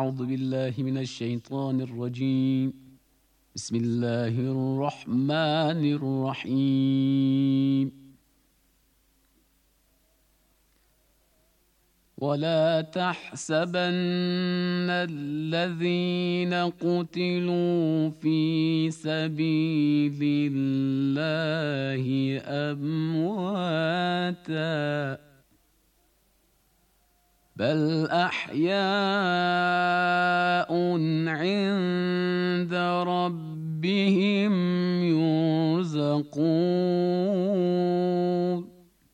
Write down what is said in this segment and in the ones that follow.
أعوذ بالله من الشيطان الرجيم. بسم الله الرحمن الرحيم. ولا تحسبن الذين قتلوا في سبيل الله أمواتا بل أحياء عند ربهم يرزقون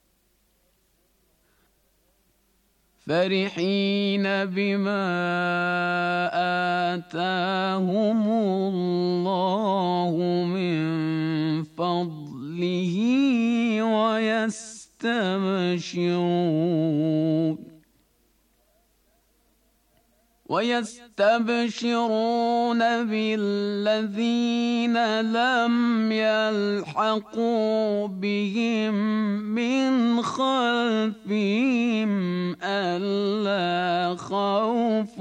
فرحين بما آتاهم الله من فضله ويستبشرون بالذين لم يلحقوا بهم من خلفهم ألا خوف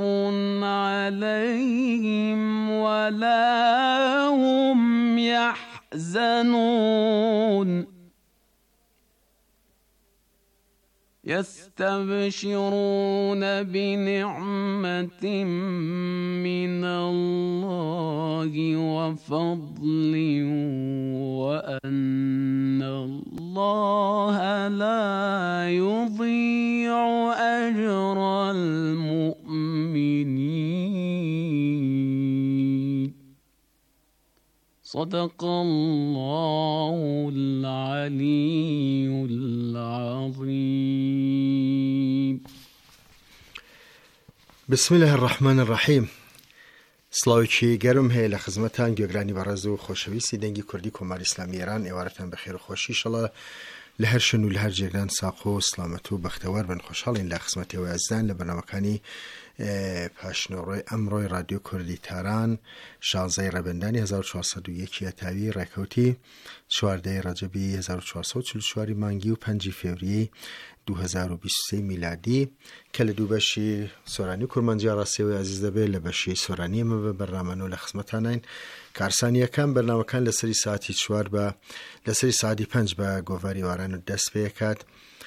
عليهم ولا هم يحزنون يستبشرون بنعمة من الله وفضل وأن الله لا يضيع أجر المؤمنين. صدق الله العلي العظيم. بسم الله الرحمن الرحیم. سلاوی گرم هی لخدمتان گوگرانی برز و خوشویستی دنگی کردی کمر اسلامی ایران ایوارتان بخیر و خوشی شلا لهر شنو لهر جگران ساقو سلامت و بختوار بن خوشحالین لخدمتی و عزیزان لبرنامه‌کانی پاشنوری امروی رادیو کردی تهران 16 ربندانی 1401 تاوی رکوتی 14 رجبی 1444 مانگی و 5 فوریه 2023 میلادی کل دو بشی سورانی کرمانجی راسی و عزیز دبی لبشی سورانی ما برنامه لخدمتانین کارسانی کم برنامه کان لسری ساعتی 4 با لسری ساعتی 5 با گواری وارانو دست بیکات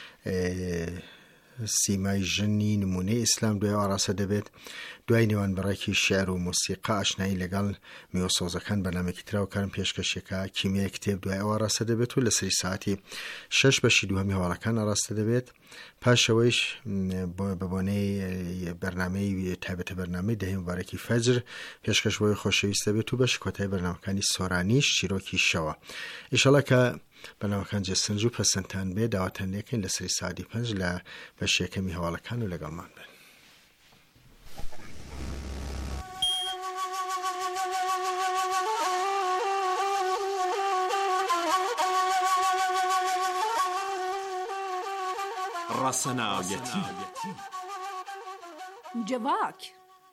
سیمای جنی نمونه اسلام دوی آراسه دبید دوی نیوان برای شعر و موسیقی آشنایی لگل میوسوزکان برنامه کتراو کارم پیشکشی که کیمیای کتاب دوی آراسه دبید و لسری ساعتی 6 بشی دو همی حوالکان آراسه دبید پاشویش ببانه برنامه تابت برنامه دهیم مبارکی فجر پیشکش بای خوشویسته بید تو بش کتای برنامه کانی سورانیش چیروکی شوا ایشالا که برنامه کان جستنجو پسنتان به دعوتن لیکن لسری ساعتی 5 لبشی کمی حوالکان و لگل من بید. رسنایتی جواک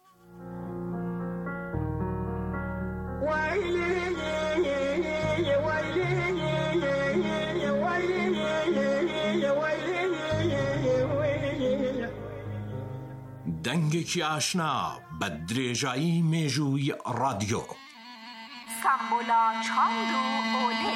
دنگێکی ئاشنا بە درێژایی مێژووی رادیۆ سامبولا چاند و ئۆلێ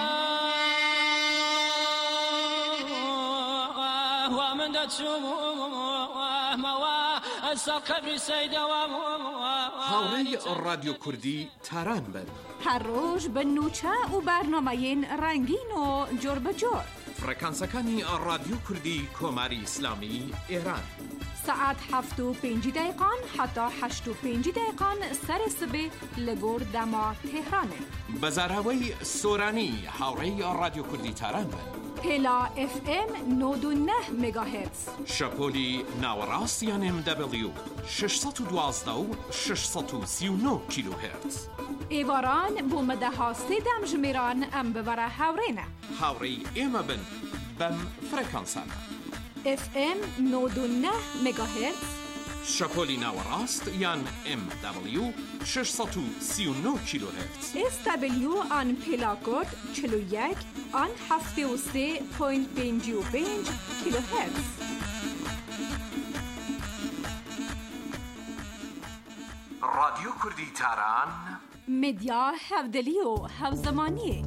هاوڕێی رادیۆ کوردی تاران بن هەر ڕۆژ بە نوچە و بەرنامەیەن ڕەنگین و جۆر بەجۆر فڕێکانسەکانی رادیۆ کوردی کۆماری ئیسلامی ئێران ساعت 7:05 حتا 8:05 سر سبێ لە گۆر دەما تێهرانێ بەزاراوەی سۆرانی هاوڕێی رادیۆ کوردی تاران بن پێلا FM 99 مگاهرتز شەپۆلی ناوەڕاستیان MW 612 و 639 کیلوهرتز ئێواران بۆ مەدەها سێدەم ژمێران ئەم ببەرە هاوڕێنە هاوڕێی ئێمە بن بەم فڕێکانسانە FM 99 مگاهرتز شەپۆلی ناوەڕاست یان MW 639 کیلوهرتز SW آن پێلاکۆد 41 آن 73.55 کیلوهرتز رادیو کوردی تاران مدیا هەودەلی و هەوزەمانیە.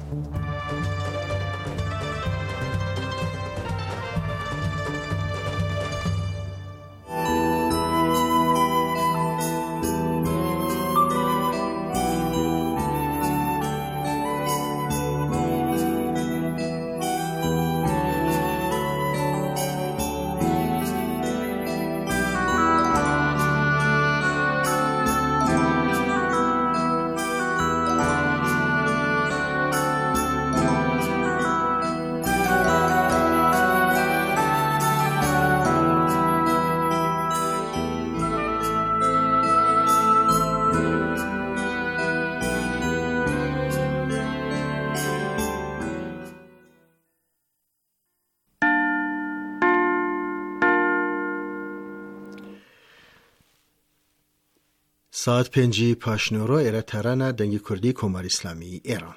ساعت 5 پاشنۆڕۆ ئێرە تارانە دەنگی کوردی کۆماری ئیسلامی ئێران.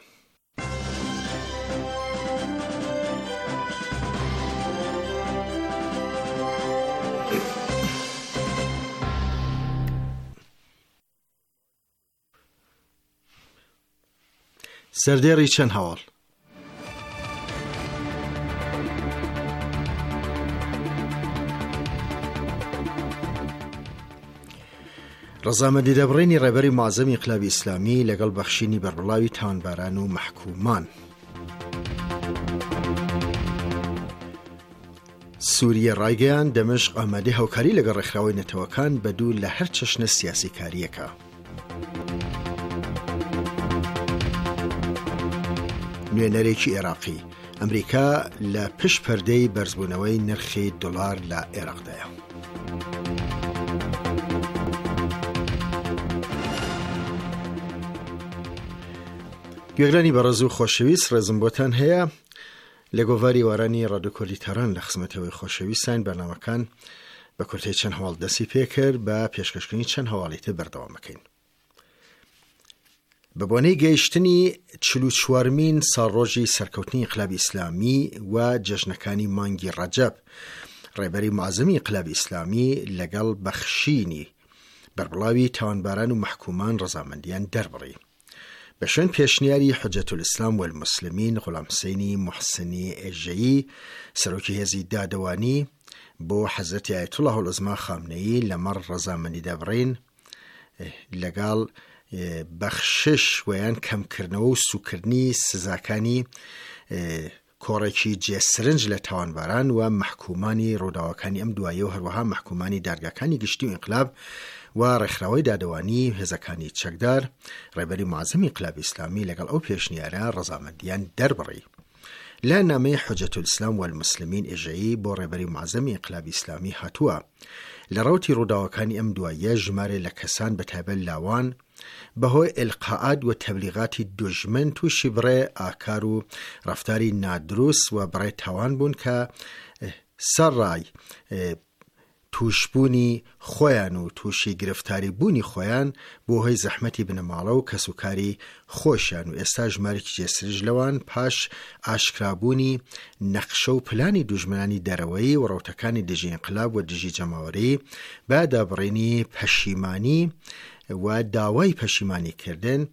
سەردێڕی چەند هەواڵ. ڕەزامەندی دەبڕینی ڕێبەری معزەمی ئینقلابی ئیسلامی لەگەڵ بەخشینی بەربڵاوی تاوانباران و مەحکومان. سووریە ڕایگەیان دەمەشق ئامادەی هاوکاری لەگەڵ ڕێکخراوەی نەتەوەکان بە دوو لە هەر چەشنە سیاسی کاریەکە. نوێنەرێکی عێراقی ئەمریکا لە پشت پەردەی بەرزبوونەوەی نرخی دۆلار لە عێراقدایە. گوێگرانی بەڕێز و خۆشەویست، ڕێزم بۆتان هەیە لە گۆڤاری وارانی ڕادیۆ کوردی تاران لە خزمەتەوەی خۆشەویستان بەرنامەکان بە کورتەی چەند هەواڵ دەستی پێکرد بە پێشکەشکردنی چەند هەواڵی تر بەردەوامەکەین. بە بۆنەی گەیشتنی 44مین ساڵڕۆژی سەرکەوتنی ئینقلابی ئیسلامی و جەژنەکانی مانگی ڕەجەب، ڕێبەری معزەمی ئینقلابی ئیسلامی لەگەڵ بەخشینی بەربڵاوی تاوانباران و مەحکومان ڕەزامەندیان دەربڕی. بە شوێن پێشنیاری حوجەت الئیسلام والموسلمین غولام حوسێنی موحسنی ئێژەیی، سەرۆکی هێزی دادەوانی، بۆ حەزرەتی ئایەتوڵڵاه العوزما خامنەیی لەمەڕ ڕەزامەندی دەبڕین لەگەڵ بەخشش ویان کەمکردنەوە و سوکردنی سزاکانی کۆڕێکی جێسرنج لە تاوانباران و مەحکومانی ڕووداوەکانی ئەم دوایە و هەروەها مەحکومانی دادگاکانی گشتی و ئینقلاب و ڕێکخراوەی دادەوانی هێزەکانی چەکدار، ڕێبەری معزەمی ئینقلابی ئیسلامی لەگەڵ ئەو پێشنیارە ڕەزامەندیان دەربڕی. لە نامەی حوجەت الئیسلام والموسلمین ئێژەیی بۆ ڕێبەری معزەمی ئینقلابی ئیسلامی هاتووە لە ڕەوتی ڕووداوەکانی ئەم دوایە ژمارە لە کەسان بەتایبەت لاوان بەهۆی ئیلقاءات و تەبلیغاتی دوژمن تووشی بڕێ ئاکار و ڕەفتاری نادروست و بڕێ تاوان بوون کە سەرڕای توشبوونی خۆیان و تووشی گرفتاری بوونی خۆیان بۆ هۆی زەحمەتی بنەماڵە و کەسوکاری خۆشیان و ئێستا ژمارێکی جێسرج لەوان پاش ئاشکرابوونی نەخشە و پلانی دوژمنانی دەرەوەی و ڕەوتەکانی دژی ئینقلاب و دژی جەماوەری بە دابڕینی پەشیمانی و داوای پەشیمانیکردن،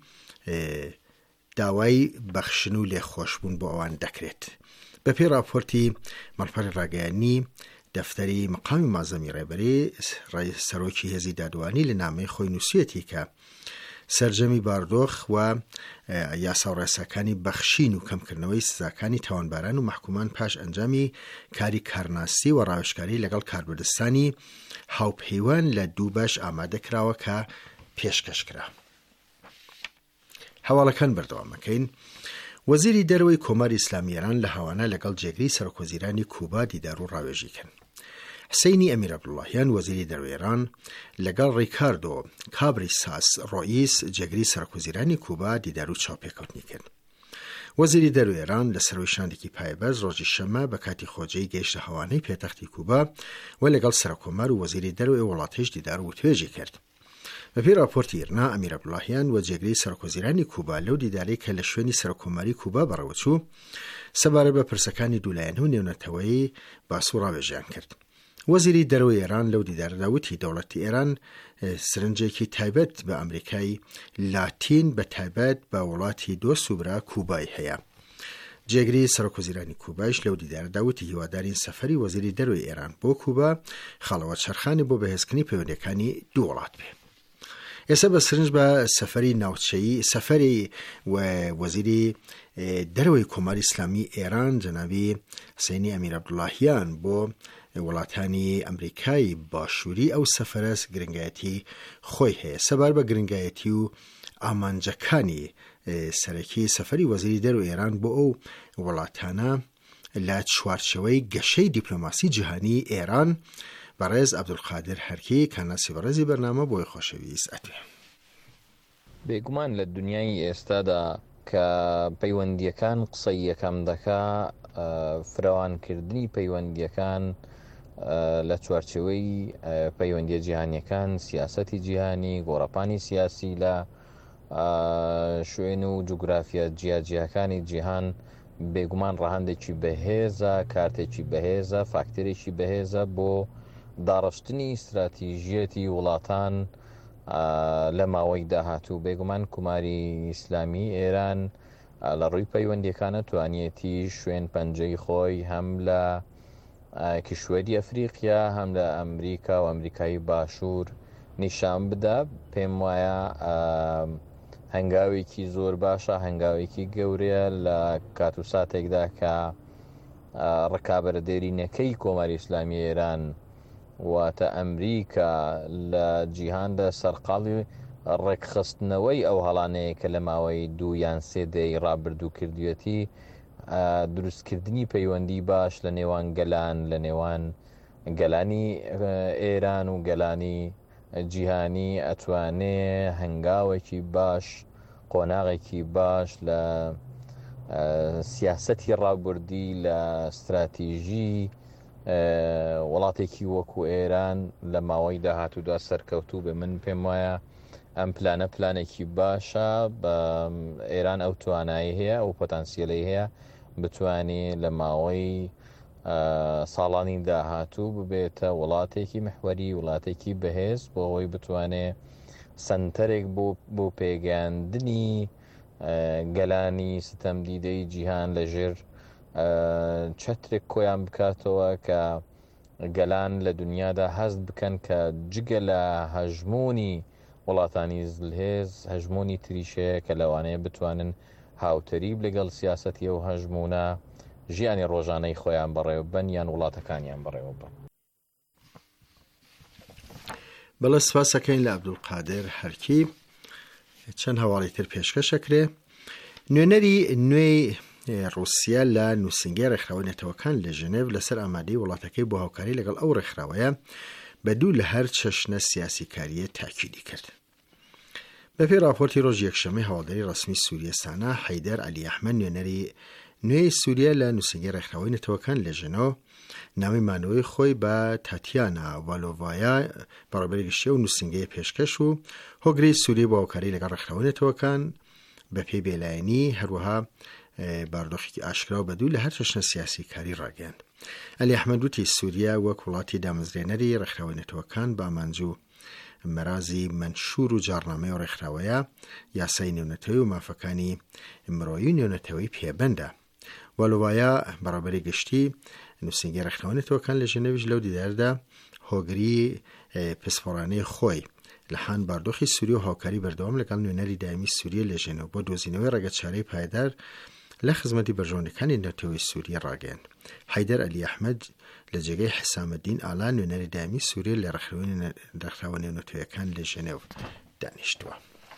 داوای بەخشن و لێخۆشبوون بۆ ئەوان دەکرێت. بە پێی راپۆرتی مەڕپەری ڕاگەیانی دەفتەری مقامی معزەمی ڕێبەری سەرۆکی هێزی دادوانی لە نامەی خۆی نووسێتی کە سەرجەمی باردۆخ و یاسا و ڕێساکانی بەخشین و کەمکردنەوەی سزاکانی تاوانباران و مەحکومان پاش ئەنجامی کاری کارناسی و ڕاوێژکاری لەگەڵ کاربردستانی هاوپەیوان لە دوو بەش ئامادە کراوە کە پێشکەشکرا. هەواڵەکان بەردەوامەکەین. وەزیری دەرەوەی کۆماری ئیسلامی ئێران لە هاوانە لەگەڵ جێگری سەرۆکوەزیرانی کوبا دیدار و ڕاوێژی کرد. حسینی ئەمیر عەبدوڵڵاهیان وەزیری دەرەوەی ئێران لەگەڵ ڕیکاردۆ کابریساس ڕۆئیس جێگری سەرۆکوەزیرانی کوبا دیدار و چاوپێکەوتنی کرد. وەزیری دەرەوەی ئێران لە سەرۆی شاندێکی پایەبەرز ڕۆژی شەمە بە کاتی خۆجەی گەیشتە هەوانەی پێتەختی کوبا و لەگەڵ سەرۆکۆمار و وەزیری دەرەوەی وڵاتیش دیدار و توێژی کرد. بە پێی راپۆرتی ئێرنا، ئەمیر عەبدوڵڵاهیان و جێگری سەرۆکوەزیرانی کوبا لەو دیدارەی کە لە شوێنی سەرۆکۆماری کوبا بەڕێوەچوو سەبارەت بە پرسەکانی دوولایەنە و نێونەتەوەی باس و ڕاوێژیان کرد. وەزیری دەرەوەی ئێران لەو دیدارەدا وتی دەوڵەتی ئێران سرنجێکی تایبەت بە ئەمریکای لاتین بە تایبەت بە وڵاتی دۆست و برا کوبای هەیە. جێگری سەرۆکوەزیرانی کوبایش لەو دیدارەدا وتی هیوادارین سەفەری وەزیری دەرەوەی ئێران بۆ کوبا خاڵەوە چەرخانی بۆ بەهێزکردنی پەیوەندیەکانی دوو وڵات بێ. ئێستا بە سرنج بە سەفەری ناوچەیی سەفەری وەزیری دەرەوەی کۆماری ئیسلامی ئێران جەنابی حسێنی ئەمیر عەبدوڵاهیان بۆ وڵاتانی ئەمریکای باشووری ئەو سەفەرەس گرنگایەتی خۆی هەیە. سەبار بە گرنگایەتی و ئامانجەکانی سەرەکی سەفەری وەزیری دەرەوەی ئێران بۆ ئەو وڵاتانە لە چوارچەوەی گەشەی دیپلۆماسی جیهانی ئێران بەڕێز عەبدولقادر هەرکی کاناسی بەڕێزی بەرنامە بۆی خۆشەویست ئەتوێ. بێگومان لە دنیای ئێستادا کە پەیوەندیەکان قسەی یەکەم دەکا فراوانکردنی پەیوەندیەکان لە چوارچەوەی پەیوەندیە جیهانیەکان سیاسەتی جیهانی گۆڕەپانی سیاسی لە شوێن و جوگرافیە جیاجیەکانی جیهان بێگومان ڕەهەندێکی بەهێزە کارتێکی بەهێزە فاکتۆرێکی بەهێزە بۆ داڕشتنی استراتیژیەتی وڵاتان لە ماوەی داهاتوو. بێگومان کوماری ئیسلامی ئێران لە ڕووی پەیوەندیەکانە توانیەتی شوێن پەنجەی خۆی هەم لە کشوەری ئەفریقیا هەم لە ئەمریکا و ئەمریکای باشوور نیشان بدە. پێم وایە هەنگاوێکی زۆر باشە هەنگاوێکی گەورەیە لە کات و ساتێکدا کە ڕکابەرەدێرینەکەی کۆماری ئیسلامی ئێران واتە ئەمریکا لە جیهاندا سەرقاڵی ڕێکخستنەوەی ئەو هەڵانەیە کە لە ماوەی 2 یان 3 دەی ڕابردوو کردوێتی دروستکردنی پەیوەندی باش لە نێوان گەلان لە نێوان گەلانی ئێران و گەلانی جیهانی ئەتوانێ هەنگاوێکی باش قۆناغێکی باش لە سیاسەتی ڕابردی لە استراتیژی وڵاتێکی وەکو ئێران لە ماوەی داهاتوودا سەرکەوتوو بێ. من پێم وایە ئەم پلانێکی باشە بە ئێران ئەو توانایی هەیە ئەو پۆتانسیەلی هەیە بتوانێت لە ماوەی ساڵانی داهاتوو ببێتە وڵاتێکی محوەری وڵاتێکی بەهێز بۆ ئەوەی بتوانێت سنتەرێک بۆ پێگەاندنی گەلانی ستەمدیدەی جیهان لەژێر چەترێک کۆیان بکاتەوە کە گەلان لە دنیادا هەست بکەن کە جگە لە هەژمۆنی وڵاتانی زلهێز هەژمۆنی تریشەیە کە لەوانەیە بتوانن هاوتەریب لەگەڵ سیاسەتی و هەژمونە ژیانی ڕۆژانەی خۆیان بەڕێوە بن یان وڵاتەکانیان بەڕێوە بن. بەڵێ سپاسەکەین لە عەبدولقادر هەرکی. چەند هەواڵی تر پێشکەشەکرێ. نوێنەری نوێی رووسیا لە نووسنگی ڕێکخراوەی نەتەوەکان لە ژنێڤ لەسەر ئامادەی وڵاتەکەی بۆ هاوکاری لەگەڵ ئەو ڕێکخراوەیە بە دوو لە هەر چەشنە سیاسی کاریە تاکیدی کرد. بەپێی راپۆرتی ڕۆژ یەکشەمەی هەواڵدەری ڕەسمی سووریە سانە حەیدەر عەلی ئەحمەد نوێنەری نوێی سووریا لە نووسنگی ڕێکخراوەی نەتەوەکان لە ژنۆ نامی مانەوەی خۆی بە تاتیانا ڤالۆڤایە بەڕێوەبەری گشتیە و نووسنگەی پێشکەش و هۆگری سووری بۆ هاوکاری لەگەڵ ڕێکخراوەی نەتەوەکان بەپێی بێلایەنی هەروەها باردۆخێکی ئاشکرا و بەدوو لە هەر چەشنە سیاسی کاری ڕاگەیاند. عەلی ئەحمەد وتی سووریا وەک وڵاتی دامەزرێنەری ڕێکخراوەی نەتەوەکان بە ئامانجوو مەرازی منشور و جارنامەی و ڕێکخراوەیە یاسای نێونەتەوەی و مافەکانی مرۆیی نێونەتەوەی پێبەندە. ڤالۆڤایە بەڕێوەبەری گشتی نووسنگی ڕێکخراوەی نەتەوەکان لە ژنێڤیش لەو دیداردا هۆگری پسپۆڕانەی خۆی لەحان باردۆخی سووری و هاوکاری بەردەوام لەگەڵ نوێنەری دایمی سووریە لە ژنێڤ بۆ دۆزینەوەی ڕێگەچارەی پایدار لە خزمەتی بەرژەوەندەکانی نەتەوەی سووریە ڕاگەیاند. حەیدەر عەلی ئەحمەد لە جێگەی حسامەدین ئاڵا نوێنەری دایمی سووریە لە ڕێکخراوە نێونەتەوەیەکان لە ژنێڤ دانیشتووە.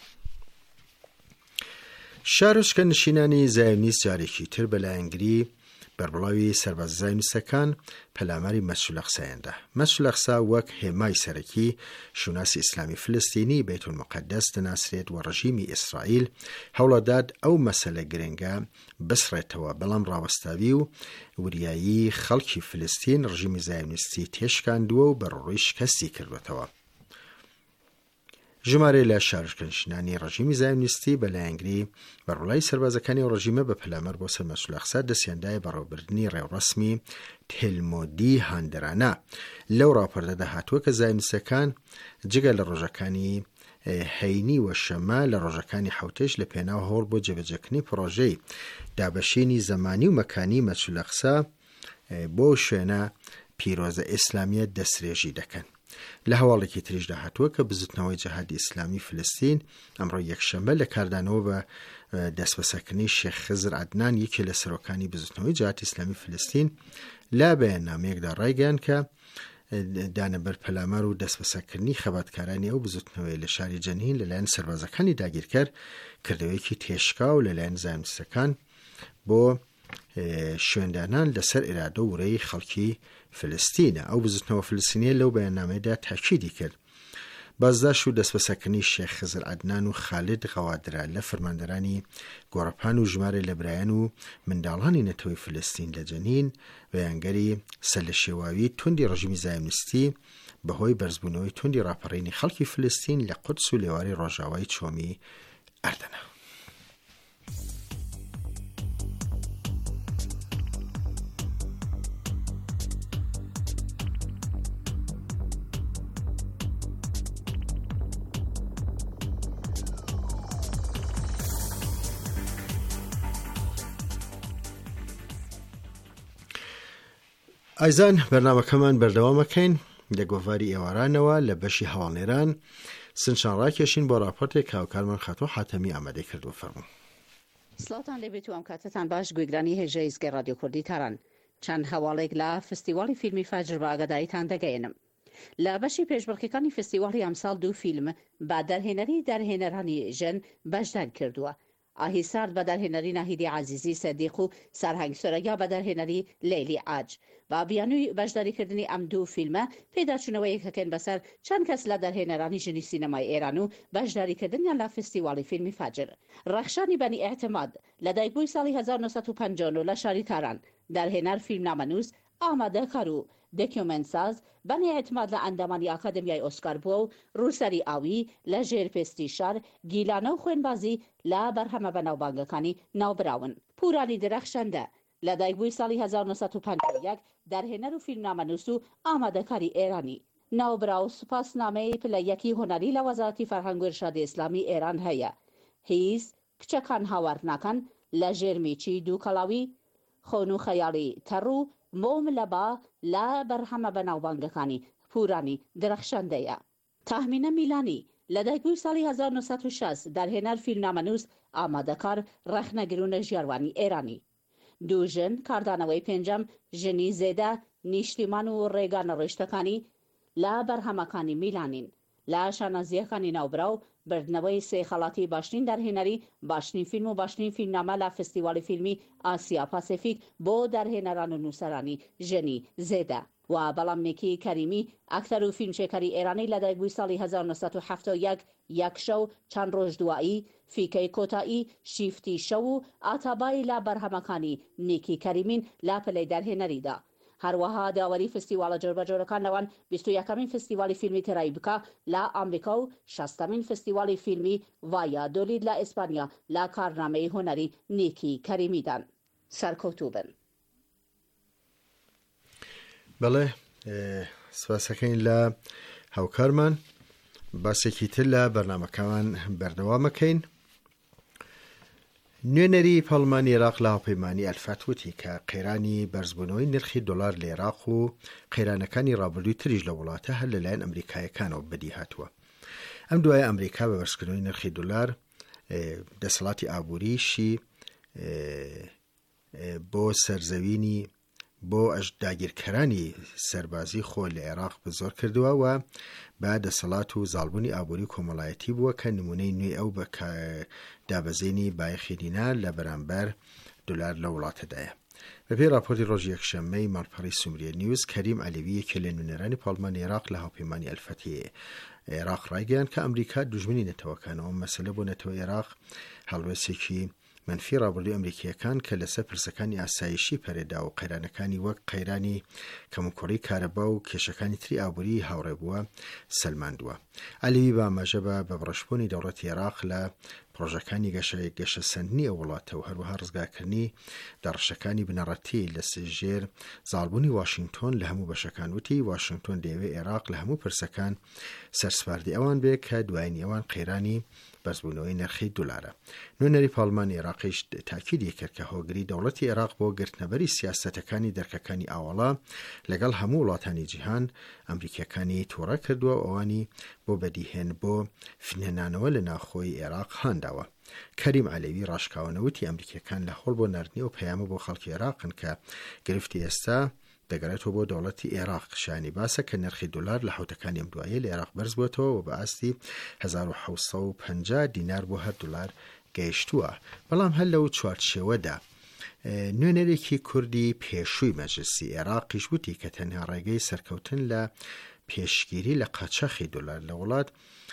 شارۆچکە نشینانی زایۆنیست جارێکی تر بەلایەنگری بەربڵاوی سەرباز زایۆنیستەکان پەلاماری مەسجد ئەڵەقسایاندا. مەسجد ئەڵەقسا وەک هێمای سەرەکی شوناسی ئیسلامی فلستینی بەیت المقدس دەناسرێت و ڕژیمی ئیسرائیل هەوڵەداد ئەو مەسەلە گرنگە بسڕێتەوە، بەڵام ڕاوەستاوی و وریایی خەڵکی فلستین ڕژیمی زایۆنیستی تێشکاندووە و بەڕووی شکستی کردوێتەوە. ژمارە لە شارژکردنشینانی ڕژیمی زایۆنیستی بەلایەنگری بەڕوولای سەربازەکانی و ڕژیمە بە پەلامەر بۆ سەر مەسئول ئەقسا دەستیاندایە بەڕێوەبردننی ڕێوڕەسمی تێلمۆدی هاندرانە. لەو راپۆرتەدا هاتووە کە زایۆنیستەکان جگە لە ڕۆژەکانی هەینی و شەمە لە ڕۆژەکانی حوتێش لە پێناو هەوڵ بۆ جێبەجێکردنی پرۆژەی دابەشینی زەمانی و مەکانی مەسئول ئەقسا بۆ شوێنە پیرۆزە ئیسلامیە دەسترێژی دەکەن. لە هەواڵێکی تریشدا هاتووە کە بزوتنەوەی جەهادی ئیسلامی فلستین ئەمڕۆ یەکشەمبە لە کاردانەوە بە دەستبەسەکردنی شێخ خزر عەدنان یەکێ لە سەرۆکانی بزوتنەوەی جەهادی ئیسلامی فلستین لە بەیاننامەیەکدا ڕایگەیاند کە دانەبەر پەلامار و دەستبەسەکردنی خەباتکارانی ئەو بزوتنەوەی لە شاری جەنین لەلایەن سەربازەکانی داگیرکەر کردەوەیەکی تێشکا و لەلایەن زایۆنیستەکان بۆ شوێندانان لەسەر ئێرادە و وڕێی خەڵکی فلستینە. ئەو بزوتنەوە فلستینیە لەو بەیاننامەیەدا تاکیدی کرد بازداشت و دەستبەسەکردنی شێخ خزر عەدنان و خالد غەوادرا لە فەرماندەرانی گۆڕەپان و ژمارە لەبرایەن و منداڵانی نەتەوەی فلستین لە جەنین بەیانگەری سەرلەشێواوی توندی ڕژیمی زایۆنیستی بەهۆی بەرزبوونەوەی توندی ڕاپەڕینی خەڵکی فلستین لە قودس و لێواری ڕۆژاوای چۆمی ئەردەنە. ئایزان بەرنامەکەمان بەردەوامەکەین لە گۆڤاری ئێوارانەوە لە بەشی هەواڵنێران سنشان ڕاکێشین بۆ راپۆرتێک کاوکارمان خاتۆ حاتەمی ئامادەی کردو فەرموو. سڵاتان لێبێت و ئەم کاتتان باش گوێگرانی هێژەی ئیزگەی ڕادیۆ کوردی تاران. چەند هەواڵێک لە فستیواڵی فیلمی فاجر بە ئاگاداریتان دەگەێنم. لە بەشی پێشبڕکێکانی فستیواڵی ئەمساڵ 2 فیلم بە دەرهێنەری دەرهێنەرانی ژن بەشدار کردووە. ئاهیسارد بە دەرهێنەری ناهیدی عەزیزی سەدیق و سەرهەنگ سۆرەگا بە دەرهێنەری لەیلی عاج. با بیانووی بەشداریکردنی ئەم 2 فیلمە پێداچوونەوەی کەکەن بەسەر چەند کەس لە دەرهێنەرانی ژنی سینەمای ئێران و بەشداریکردنیان لە فستیواڵی فیلمی فاجر. ڕەخشانی بەنی ئێعتماد لە دایکبووی ساڵی 1950 لە شاری تاران دەرهێنەر فیلمنامەنووس ئامادەکار و دۆکیومنتساز بەنی ئێعتماد لە ئەندامانی ئاکادمیای ئۆسکار بووە و ڕووسەری ئاوی لە ژێرپێستی شار گیلانە و خوێنبازی لە بەرهەمە بەناوبانگەکانی ناوبراون. پورانی درەخشەندە لە دایکبووی ساڵی 1951 دەرهێنەر و فیلمنامەنووس و ئامادەکاری ئێرانی. ناوبرا و سوپاسنامەی پلەیەکی هۆنەری لە وەزارەتی فەرهەنگ و ئێرشادی ئیسلامی ئێران هەیە. هیچ کچەکان هاوار ناکەن لە ژێرمیچی دووکەڵاوی خۆن و خەیاڵی تەڕ و مۆم لەبا لە بەرهەمە بەناوبانگەکانی پورانی درەخشەندەیە. تاهمینە میلانی لە دایکبووی ساڵی 1960 دەرهێنەر فیلمنامەنووس ئامادەکار ڕەخنەگرونە ژیاروانی ئێرانی. دوو ژن کاردانەوەی پێنجەم ژنی زێدە نیشتیمان و ڕێگانە ڕۆیشتەکانی لە بەرهەمەکانی میلانین. لە شانازیەکانی ناوبرا و بردنەوەی سێ خەڵاتی باشترین دەرهێنەری باشترین فیلم و باشترین فیلمنامە لە فستیواڵی فیلمی ئاسیا پاسیفیک بۆ دەرهێنەران و نووسەرانی ژنی زێدە. و بەڵام نیکی کەریمی ئەکتەر و فیلمچێکەری ئێرانی لە دایکبووی ساڵی 1971 یەک شەو چەند ڕۆژ دوایی فیکەی کۆتایی شیفتی شەو و ئاتابایی لە بەرهەمەکانی نیکی کەریمین لا پلەی دەرهێنەریدا. هەروەها داوەری فستیواڵە جۆربەجۆرەکان لەوان 21مین فستیواڵی فیلمی تێرایی بکە لە ئەمریکا و 60مین فستیواڵی فیلمی ڤایادۆلید لە ئیسپانیا لە کارنامەی هۆنەری نیکی کەریمیدان. سەرکەوتوو بن. بەڵێ سپاسەکەین لە هاوکارمان باسێکی تر لە بەرنامەکەمان بەردەوامەکەین. نوێنەری پەڵمانی عێراق لە هاوپەیمانی ئەلفات وتی کە قەیرانی بەرزبوونەوەی نرخی دۆلار لە عێراق و قەیرانەکانی ڕابردووی تریش لە وڵاتە هەر لەلایەن ئەمریکایەکانەوە بەدی هاتووە. ئەم دوایە ئەمریکا بە بەرزکردنەوەی نرخی دۆلار دەسەڵاتی ئابووریشی بۆ سەرزەوینی بۆ داگیرکەرانی سەربازی خۆ لە عێراق بزۆر کردووە و با دەسەڵات و زاڵبوونی ئابووری کۆمەڵایەتی بووە کە نمونەی نوێی ئەو بە دابەزێنی بایەخی دینار لە بەرامبەر دۆلار لە وڵاتەدایە. بەپێی راپۆرتی ڕۆژی یەکشەممەی ماڵپەڕی سومریە نیوز کەریم عەلیوی یەکێ لە نوێنەرانی پاڵمانی عێراق لە هاوپەیمانی ئەلفەتی عێراق ڕایگەیاند کە ئەمریکا دوژمنی نەتەوەکانەوە مەسەلە بۆ نەتەوە عێراق هەڵوێستێکی منفی ڕابردووی ئەمریکیەکان کە لەسەر پرسەکانی ئاسایشی پەرێدا و قەیرانەکانی وەک قەیرانی کەموکۆڕی کارەبا و کێشەکانی تری ئابووری هاوڕێبووە سەلماندووە. عەلیوی بە ئاماژە بە بەڕەشبوونی دەوڵەتی عێراق لە پرۆژەکانی گەشە سەندنی ئەو وڵاتە و هەروەها ڕزگارکردنی دەڕەشەکانی بنەڕەتی لە سژێر زاڵبوونی واشنگتۆن لە هەموو بەشەکان. وتی واشنگتۆن دەیەوێت عێراق لە هەموو پرسەکان سەرسپاردی ئەوان بێت کە دوایین ئەوان قەیرانی بەرزبوونەوەی نرخی دولارە. نوێنەری پاڵمانی عێراقیش تاکیدی کرد کە هۆگری دەوڵەتی عێراق بۆ گرتنەبەری سیاسەتەکانی دەرکەکانی ئاوەڵا لەگەڵ هەموو وڵاتانی جیهان ئەمریکیەکانی تووڕە کردووە و ئەوانی بۆ بەدیهێن بۆ فنێنانەوە لە ناوخۆی عێراق هانداوە. کەریم عەلەوی ڕاشکاوەنەوتی ئەمریکیەکان لە هەوڵ بۆ ناردنی و پەیامە بۆ خەڵکی عێراقن کە گرفتی ئێستا دەگەڕێتەوە بۆ دەوڵەتی عێراق. شانی باسە کە نرخی دولار لە حوتەکانی ئەم دوایە لە عێراق بەرز بووەتەوە و بە ئاستی 1750 دینار بۆ هەر دولار گەیشتووە. بەڵام هەر لەو چوارچێوەدا نوێنەرێکی کوردی پێشووی مەجلیسی عێراقیش وتی کە تەنها ڕێگەی سەرکەوتن لە پێشگیری لە قاچاقی دولار لە وڵات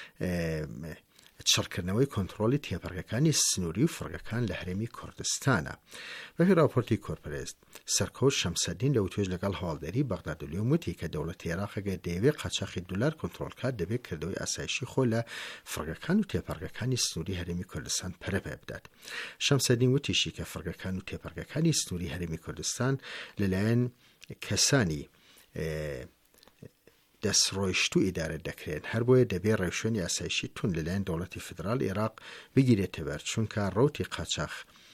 چڕکردنەوەی کۆنتڕۆلی تێپەڕگەکانی سنووری و فڕگەکان لە هەرێمی کوردستانە. بەپی راپۆرتی کۆرپەرست سەرکەوت شەمسەدین لە وتوێژ لەگەڵ هەواڵدەری بەغدادولیۆم وتی کە دەوڵەتی عێراق ئەگەر دەیەوێت قاچاقی دولار کۆنتڕۆلکات دەبێت کردەوەی ئاسایشی خۆ لە فڕگەکان و تێپەڕگەکانی سنووری هەرێمی کوردستان پەرە بدات. شەمسەدین وتیشی کە فڕگەکان و تێپەڕگەکانی سنووری هەرێمی کوردستان لەلایەن کەسانی دەستڕۆیشتوو ئیدارە دەکرێن، هەر بۆیە دەبێت ڕێوشێنی ئاسایشی تون لەلایەن دەوڵەتی فدرال عێراق بگیرێتە بەر، چونکە ڕەوتی قاچاق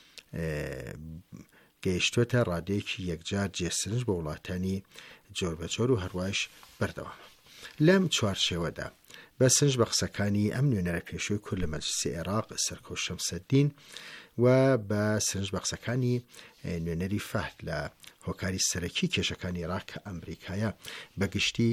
گەیشتوێتە ڕادەیەکی یەکجار جێسنج بە وڵاتانی جۆربەجۆر و هەروایش بەردەوامە. لەم چوارچێوەدا بە سنج بە قسەکانی ئەم نوێنەرە پێشووی کورد لە مەجلیسی عێراق سەرکەوت شەمسەدین و بە سنج بە قسەکانی نوێنەری فەهد لە هۆکاری سەرەکی کێشەکانی عێراق کە ئەمریکایە بەگشتی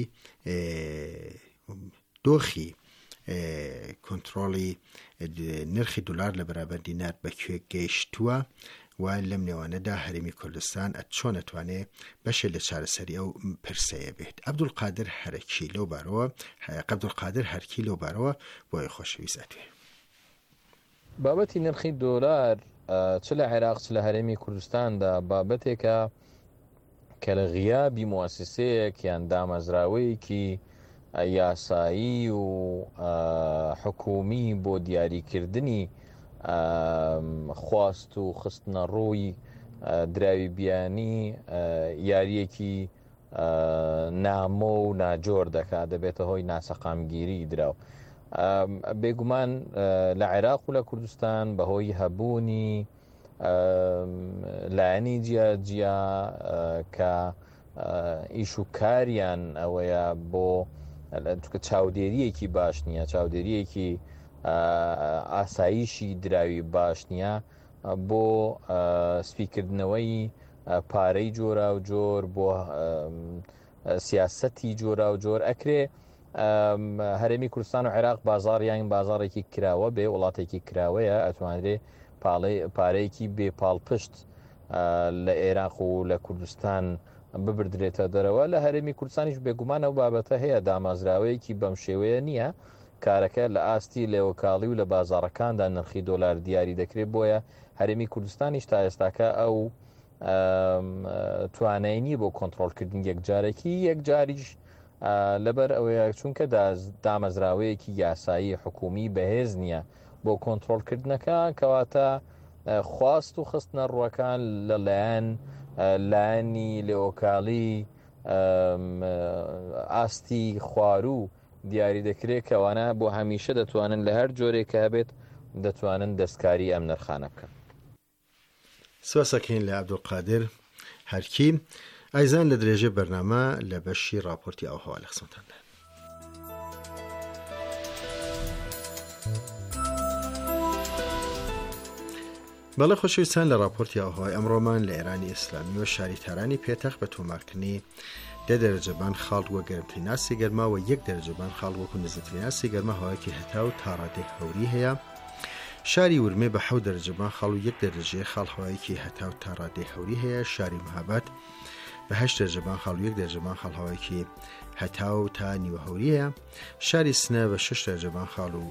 دۆخی کۆنتڕۆڵی نرخی دولار لە بەرابەر دینار بەکوێ گەیشتووە و لەم نێوانەدا هەرێمی کوردستان چۆن ئەتوانێت بەشێ لە چارەسەری ئەو پرسەیە بێت. عەبدولقادر هەرکی لەو بارەوە بۆی خۆشەویست ئەتوێ. بابەتی نرخی دۆلار چ لە عێراق چ لە هەرێمی کوردستاندا بابەتێکە کە لە غیابی موسسەیەک یان دامەزراوەیەکی یاسایی و حکومی بۆ دیاریکردنی خواست و خستنە ڕووی دراوی بیانی یاریەکی نامۆ و ناجۆر دەکات، دەبێتە هۆی ناسەقامگیری دراو. بێگومان لە عێراق و لە کوردستان بەهۆی هەبوونی لایەنی جیا کە ئیش و کاریان ئەوەیە بۆ چاودێریەکی باش نییە، چاودێریەکی ئاساییشی دراوی باش نییە بۆ سپیکردنەوەی پارەی جۆرا و جۆر بۆ سیاسەتی جۆرا و جۆر. ئەکرێ هەرێمی کوردستان و عێراق بازاڕیان بازارێکی کراوە بێ، وڵاتێکی کراوەیە، ئەتوانرێ پارەیەکی بێپاڵپشت لە عێراق و لە کوردستان ببردرێتە دەرەوە. لە هەرێمی کوردستانیش بێگومان ئەو بابەتە هەیە، دامەزراوەیەکی بەم شێوەیە نییە، کارەکە لە ئاستی لێوەکاڵی و لە بازاڕەکاندا نرخی دۆلار دیاری دەکرێت. بۆیە هەرێمی کوردستانیش تا ئێستاکە ئەو توانایی بۆ کۆنتڕۆلکردنی یەکجاریش لەبەر ئەوەیە چونکە دامەزراوەیەکی یاسایی حکومی بەهێز نییە بۆ کۆنتڕۆلکردنەکە، کەواتە خواست و خستنە ڕووەکان لەلایەن لایەنی لێوەکاڵی ئاستی خوارو دیاری دەکرێت کەوانە بۆ هەمیشە دەتوانن لە هەر جۆرێک هەبێت دەتوانن دەستکاری ئەم نرخانە بکەن. سواسەکەین لە عەبدولقادر هەرکی. ئایزان لە درێژە بەرنامە لە بەشی راپۆرتی ئاوهەوا لە قسمتاندا. بەڵێ خۆشەویستان، لە راپۆرتی ئاوهەوای ئەمڕۆمان لە ئێرانی ئیسلامی و شاری تارانی پێتەخت بە تۆمارکردنی 10 دەرەجەبان خاڵ وە گەرمترین ناسی گەرما و 1 دەرەجەبان خاڵ وەکو نزمترین ناسی گەرما هەوایەکی هەتا و تا ڕادەی هەوری هەیە. شاری ورمێ بە 7 دەرەجەبان خاڵ و 1 دەرەجەی خاڵ هەوایەکی هەتا و تا ڕادەی هەوری هەیە. شاری مەهاباد بە 8 دەرەجەبان خاڵ و 1 دەرەجەبان خاڵ هەوایەکی هەتا و تا نیوە هەوری هەیە. شاری سنە بە 6 دەرەجەبان خاڵ و 2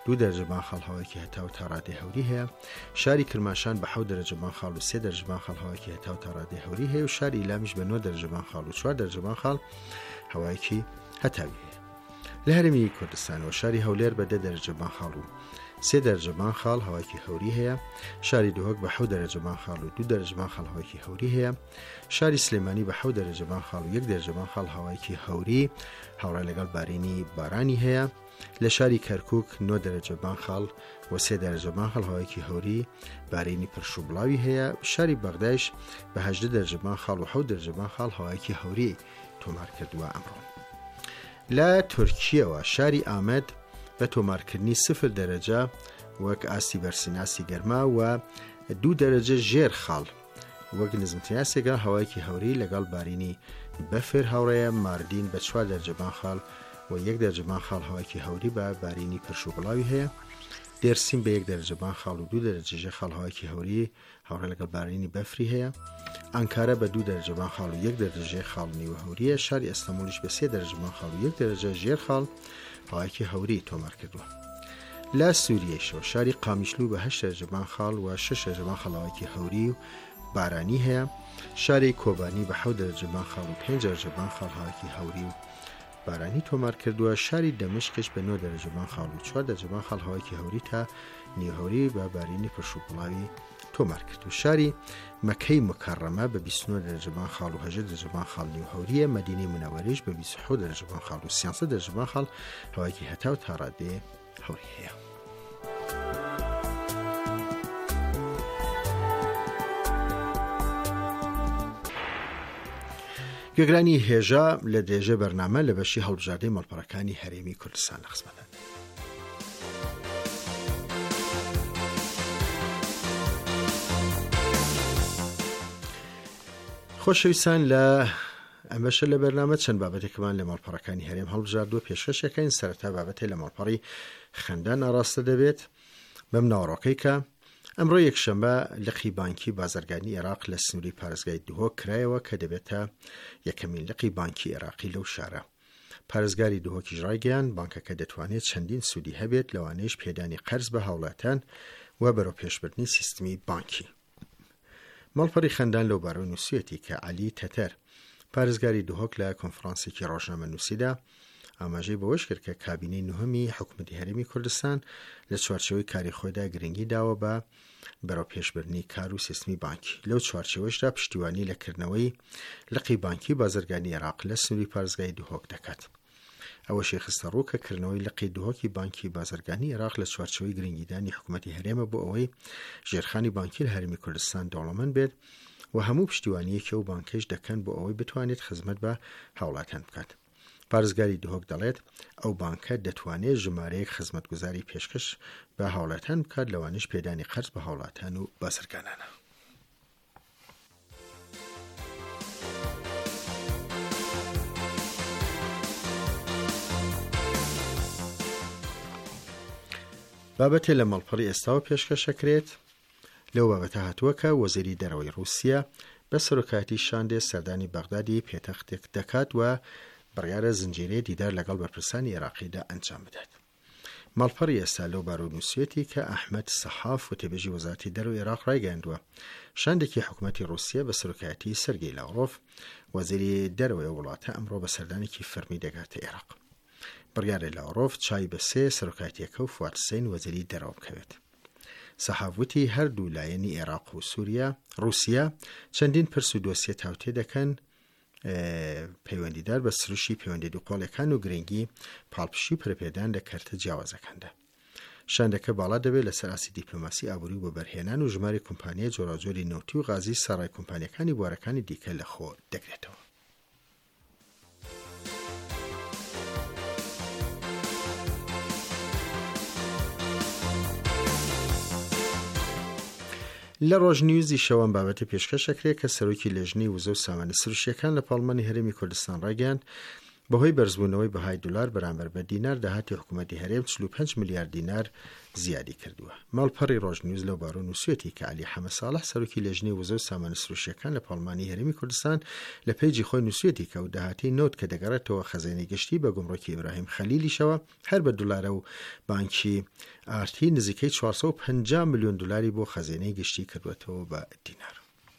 2 دەرەجە بانخەڵ هەوایەکی هەتا و تا ڕادەی هەوری هەیە. شاری کرماشان بە 7 دەرەجە بانخەڵ و 3 دەرەجە بانخەڵ هەوایەکی هەتا و تا ڕادەی هەوری هەیە و شاری ئیلامیش بە 9 دەرەجە بانخەڵ و 4 دەرەجە بانخەڵ هەوایەکی هەتاوی هەیە. لە هەرێمی کوردستانەوە شاری هەولێر بە 10 دەرەجە بانخەڵ و 3 دەرەجە بانخەڵ هەوایەکی هەوری هەیە. شاری دهۆک بە 7 دەرەجە بانخەڵ و 2 دەرەجە بانخەڵ هەوایەکی هەوری هەیە. شاری سلێمانی بە 7 دەرەجە بانخەڵ و 1 دەرەجە بانخەڵ هەوایەکی هەوری هاوڕێ لەگەڵ بارینی بارانی هەیە. لە شاری کەرکووک 9 دەرەجە بانخەڵ و 3 دەرەجە بانخەڵ هەوایەکی هەوری بارینی پرش و بڵاوی هەیە. شاری بەغدایش بە 8 دەرەجە بانخەڵ و 7 دەرەجە بانخەڵ هەوایەکی هەوری تۆمار کردووە ئەمڕۆ. لە تورکیەوە شاری ئامەد بە تۆمارکردنی 0 دەرەجە وەک ئاستی بەرسیناسی گەرما و 2 دەرەجە ژێر خاڵ وەک نزمترین ئاسێگا هەوایەکی هەوری لەگەڵ بارینی بەفر هاوڕێیە. ماردین بە 4 دەرەجە بانخەڵ و 1 دەرەجە بانخەڵ هەوایەکی هەوری بە بارینی پرش و بڵاوی هەیە. دێرسین بە 1 دەرەجە بانخەڵ و 2 دەرەجە ژێر خاڵ هەوایەکی هەوری هاوڕێ لەگەڵ بارینی بەفری هەیە. ئەنکارە بە 2 دەرەجە بانخەڵ و 1 دەرەجە ژێر خاڵ نیوە هەوریە. شاری ئەستەمبولیش بە 3 دەرەجە بانخەڵ و 1 دەرەجە ژێر خاڵ هەوایەکی هەوری تۆمار کردووە. لە سووریەشەوە شاری قامیشلو بە 8 دەرەجە بانخەڵ و 6 دەرەجە بانخەڵ هەوایەکی هەوری و بارانی هەیە. شاری کۆبانی بە 7 دەرەجە بانخەڵ و 5 دەرەجە بانخەڵ هەوایەکی هەوری و بارانی تۆمار کردووە. شاری دەمشقش بە 9 دەرەجە بانخەڵ و 4 دەرەجە بانخەڵ هەوایەکی هەوری تا نیوهەوری بە بارینی پرش و بڵاوی تۆمار کردو. شاری مەکەی مکەڕەمە بە 29 دەرەجە بانخەڵ و 8 دەرەجە بانخەڵ نیوهەوریە. مەدینەی منەوەریش بە 27 دەرەجە بانخەڵ و 13 دەرەجە بانخەڵ هەوایەکی هەتا و تا ڕادەی هەوری هەیە. گوێگرانی هێژە لە درێژە بەرنامە لە بەشی هەڵبژاردەی مەڵپەڕەکانی هەرێمی کوردستان لە خزمەتان. خۆشەویستان لە ئەم بەشە لە بەرنامە چەند بابەتێکمان لە مەڵپەڕەکانی هەرێم هەڵبژاردووە. پێشکەشەکەین سەرەتا بابەتێک لە مەڵپەڕی خەندان ئاراستە دەبێت بەم ناوەڕۆکەی کە ئەمڕۆ یەکشەمبە لقی بانکی بازرگانی عێراق لە سنووری پارێزگای دهۆک کرایەوە کە دەبێتە یەکەمین لقی بانکی عێراقی لەو شارە. پارێزگاری دهۆکیش ڕایگەیاند بانکەکە دەتوانێت چەندین سوودی هەبێت لەوانەیەش پێدانی قەرز بە هاوڵاتیان و بەرەو پێشبردنی سیستمی بانکی. مەڵپەڕی خەندان لەو بارەوە نووسێتی کە عەلی تەتەر پارێزگاری دهۆک لە کۆنفرانسێکی ڕۆژنامە نووسیدا ئاماژەی بەوەش کرد کە کابینەی نوهەمی حکوومەتی هەرێمی کوردستان لە چوارچێوەی کاری خۆیدا گرنگی داوە بە بەرەو پێشبردنی کار و سیستمی بانکی. لەو چوارچێوەشدا پشتیوانی لەکردنەوەی لقی بانکی بازرگانی عێراق لە سنووری پارێزگای دهۆک دەکات. ئەوەشی خستە ڕوو کە کردنەوەی لقی دهۆکی بانکی بازرگانی عێراق لە چوارچێوەی گرنگیدانی حکوومەتی هەرێمە بۆ ئەوەی ژێرخانی بانکی لە هەرێمی کوردستان دەوڵەمەند بێت و هەموو پشتیوانیەکی و بانکیش دەکەن بۆ ئەوەی بتوانێت خزمەت بە هاوڵاتیان بکات. پارێزگاری دهۆک دەڵێت ئەو بانکە دەتوانێت ژمارەیەک خزمەتگوزاری پێشکەش بە هاوڵاتیان بکات لەوانش پێدانی قەرز بە هاوڵاتیان و بازرگانانە. بابەتێ لە مەڵپەڕی ئێستاوە پێشکەشەکرێت. لەو بابەتە هاتووە کە وەزیری دەرەوەی رووسیا بە سەرۆکاتی شاندێ سەردانی بەغدادی پێتەختێک دەکات و بڕیارە زنجیرەی دیدار لەگەڵ بەرپرسانی عێراقیدا ئەنجام بدات. مەڵپەڕی ئێستا لەو بارەوە نووسێتی کە ئەحمەد سەحاف وتێبێژی وەزارەتی دەرەوەی عێراق ڕایگەیاندووە شاندێکی حکوومەتی رووسیا بە سەرۆکایەتی سەرگێی لاڤڕۆڤ وەزیری دەرەوەی وڵاتە ئەمڕۆ بە سەردانێکی فەرمی دەگاتە عێراق. بڕیارە لاڤڕۆڤ چای بەسێ سەرۆکایەتیەکە و فواد حوسێن وەزیری دەرەوە بکەوێت. سەحاڤوتی هەردوو لایەنی عێراق و رووسیا چەندین پرس و دۆسیە تاوتێ دەکەن پەیوەندیدار بە سروشی پەیوەندی دووقۆڵەکان و گرنگی پاڵپشی و پرەپێدان لە کەرتە جیاوازەکاندا. شاندەکە باڵا دەبێت لە سەراسی دیپلۆماسی ئابووری و بەبەرهێنان و ژماری کۆمپانیای جۆراوجۆری نەوتی و غازی سەڕای کۆمپانیەکانی بوارەکانی دیکە لە خۆ دەگرێتەوە. لە ڕۆژنیوزی شەوان بابەتی پێشکەشەکرێت کە سەرۆکی لێژنەی وزە و سامانە سروشیەکان لە پاڵمانی هەرێمی کوردستان ڕایگەیاند بەهۆی بەرزبوونەوەی بەهای دلار بەرامبەر بە دینار داهاتی حکوومەتی هەرێم 45 میلیارد دینار زیادی کردووە. ماڵپەڕی ڕۆژنیوز لەو باڕۆ نووسێتی کە عەلی حەمە ساڵح سەرۆکی لێژنەی وزە و سامانە سروشتیەکان لە پاڵمانی هەرێمی کوردستان لە پێیجی خۆی نووسێتی کە و داهاتی نۆت کە دەگەڕێتەوە خەزانەی گشتی بە گومڕۆکی ئیبراهیم خەلیلیشەوە هەر بە دولارە و بانکی ئارتی نزیکەی 450 میلیۆن دلاری بۆ خەزانەی گشتی کردوێتەوە بە دینار.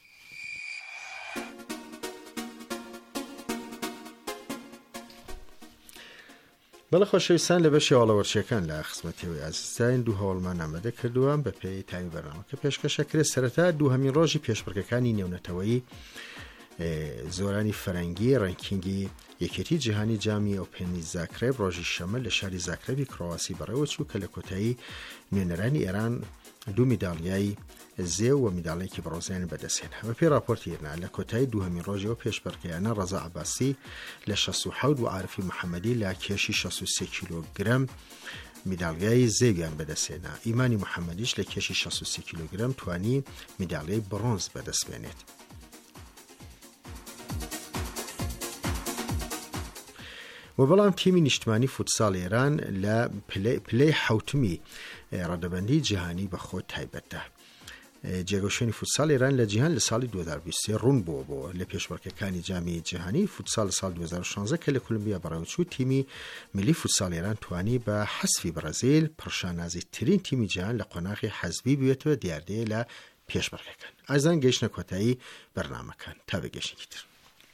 بەڵە خۆشەویستان لە بەشی هەوڵەوەرچیەکان لە خزمەتیەوەی ئازیزترین دوو هەوڵمان ئامادە کردووە بە پێی تامی بەرنامەکە پێشکەشەکرێت. سەرەتا دووهەمین ڕۆژی پێشبڕکێکانی نێونەتەوەیی زۆرانی فەرەنگی ڕەنکینگی یەکێتی جیهانی جامی ئۆپێنی زاکرێب ڕۆژی شەمە لە شاری زاکرێبی کڕۆواسی بەڕێوە چوو کە لە کۆتایی نوێنەرانی ئێران دوو میداڵیای زێو و میداڵێکی بڕۆزیان بەدەستێنا. بە پێی راپۆرتیرنا لە کۆتایی دووهەمین ڕۆژەوە پێشبڕکێیانە ڕەزا عەباسی لە 67 و عارفی محەممەدی لە کێشی 63 کیلۆگرم میداڵیای زێویان بەدەستێنا. ئیمانی محەممەدیش لە کێشی 63 کیلۆگرم توانی میداڵیای بڕۆنز بەدەستبێنێت. و بەڵام تیمی نیشتمانی فوتساڵ ئێران لە پلەی حوتمی ڕەدەبەندی جیهانی بە خۆ تایبەتە. جێگەشێنی فوتساڵ ئێران لە جیهان لە ساڵی 2023 ڕوون بووە لە پێشبڕکێکانی جامی جیهانی فوتساڵ لە ساڵ 2016 کە لە کولمبیا بەڕێوەچوو تیمی ملی فوتساڵ ئێران توانی بە حەسفی بەرازیل پڕشانازی ترین تیمی جیهان لە قۆناغی حەزبی بوێتەوە دیاردەیە لە پێشبڕکێکان. ئازان گەیشتە کۆتایی بەرنامەکان تا بەگەشتێکی تر.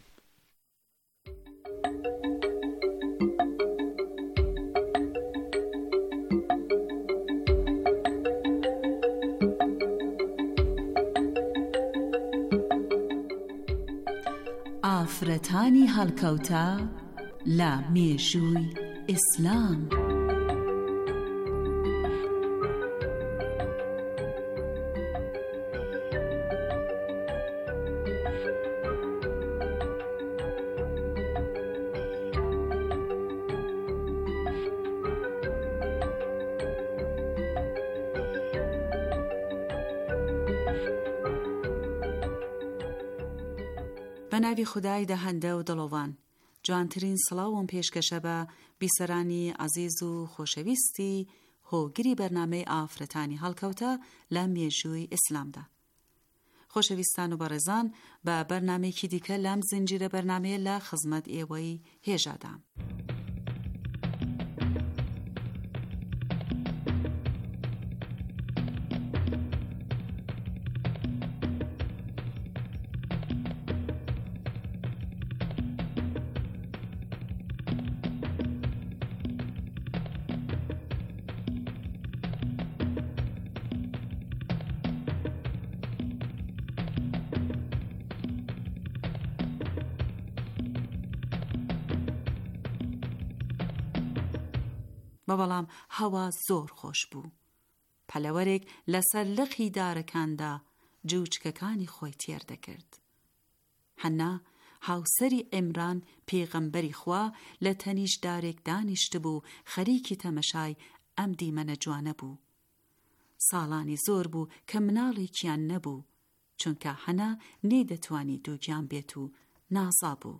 ئافرەتانی هەڵکەوتە لە مێژووی ئیسلام. بە ناوی خودای دەهەندە و دڵۆوان جوانترین سڵاوم پێشکەشە بە بیسەرانی عەزیز و خۆشەویستی هۆگری بەرنامەی ئافرەتانی هەڵکەوتە لە مێژووی ئیسلامدا. خۆشەویستان و بەڕێزان بە بەرنامەیەکی دیکە لەم زنجیرە بەرنامەیە لە خزمەت ئێوەی هێژادام. بەڵام هەوا زۆر خۆش بوو. پەلەوەرێک لەسەر لقی دارەکاندا جووچکەکانی خۆی تێر دەکرد. حەنا هاوسەری ئێمران پێغەمبەری خوا لە تەنیشدارێک دانیشت بوو خەریکی تەمەشای ئەم دیمەنە جوانە بوو. ساڵانی زۆر بوو کە مناڵێکیان نەبوو چونکە حەنا نەیدەتوانی دووگیان بێت و نازا بوو.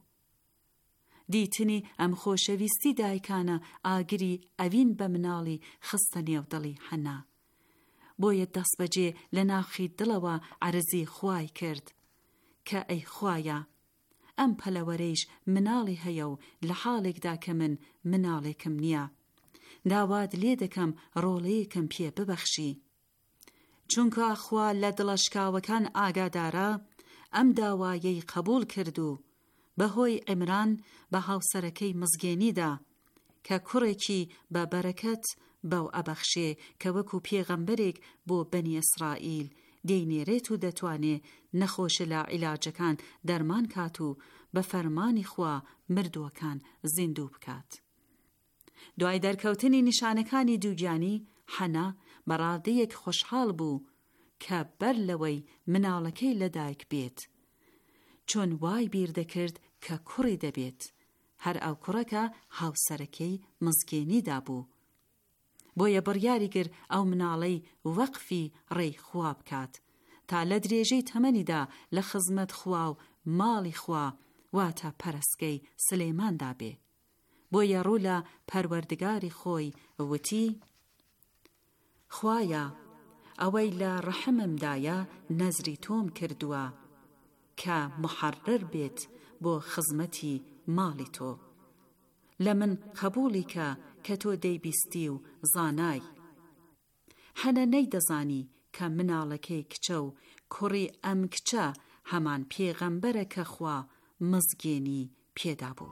دیتنی ئەم خۆشەویستی دایکانە ئاگری ئەوین بە مناڵی خستە نێودڵی حەنا. بۆیە دەست بەجێ لە ناخی دڵەوە عەرزی خوای کرد کە ئەی خوایە ئەم پەلەوەرەیش مناڵی هەیە و لە حاڵێکدا کە من مناڵێکم نییە. داوات لێ دەکەم ڕۆڵەیەکم پێ ببەخشی. چونکە خوا لە دڵەشکاوەکان ئاگادارە ئەم داوایەی قبول کرد و بەهۆی ئێمران بە هاوسەرەکەی مزگێنیدا کە کوڕێکی بە بەرەکەت بەو ئەبەخشێ کە وەکو پێغەمبەرێک بۆ بەنی ئیسرائیل دەینێرێت و دەتوانێ نەخۆشە لە عیلاجەکان دەرمان کات و بە فەرمانی خوا مردووەکان زیندوو بکات. دوای دەرکەوتنی نیشانەکانی دووگیانی حەنا بەڕادەیەک خۆشحاڵ بوو کە بەر لەوەی مناڵەکەی لەدایک بێت چۆن وای بیر دەکرد کە کوڕی دەبێت هەر ئەو کوڕەکە هاوسەرەکەی مزگێنیدا بوو. بۆیە بڕیاری گر ئەو مناڵەی وەقفی ڕێی خوا بکات تا لە درێژەی تەمەنیدا لە خزمەت خوا و ماڵی خوا واتە پەرستگەی سلێماندا بێ. بۆیە ڕوو لە پەروەردگاری خۆی وتی: خوایە، ئەوەی لە ڕەحممدایە نەزری تۆم کردووە کە محەرر بێت بۆ خزمەتی ماڵی تۆ. لە من قبولی کە تۆ دەیبیستی و زانای. هەنە نەیدەزانی کە مناڵەکەی کچە و کوڕی ئەم کچە هەمان پێغەمبەرە کە خوا مزگێنی پێدا بوو.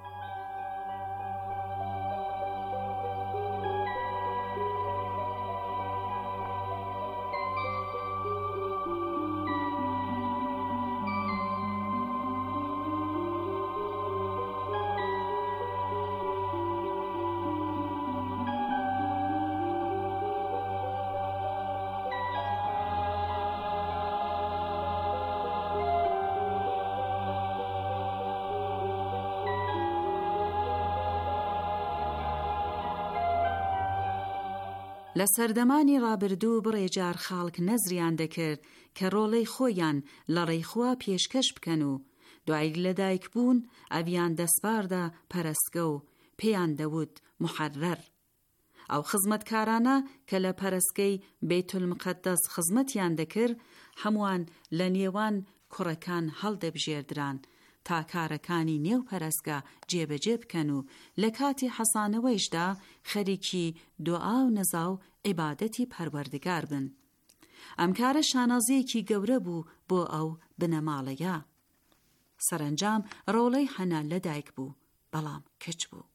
لە سەردەمانی ڕابردوو بڕێجار خاڵک نەزریان دەکرد کە ڕۆڵەی خۆیان لە ڕێیخوا پێشکەش بکەن و دوای لەدایک بوون ئەویان دەسپاردا پەرستگە و پێیان دەوت محەرەر. ئەو خزمەتکارانە کە لە پەرستگەی بەیتولمقەدەس خزمەتیان دەکرد هەمووان لە نێوان کوڕەکان هەڵدەبژێردران تا کارەکانی نێو پەرستگا جێبەجێ بکەن و لە کاتی حەسانەوەیشدا خەریکی دوعا و نەزا و عیبادەتی پەروەردگار بن. ئەم کارە شانازەیەکی گەورە بوو بۆ ئەو بنەماڵەیە. سەرنجام ڕۆڵەی هەنا لەدایک بوو، بەڵام کچ بوو.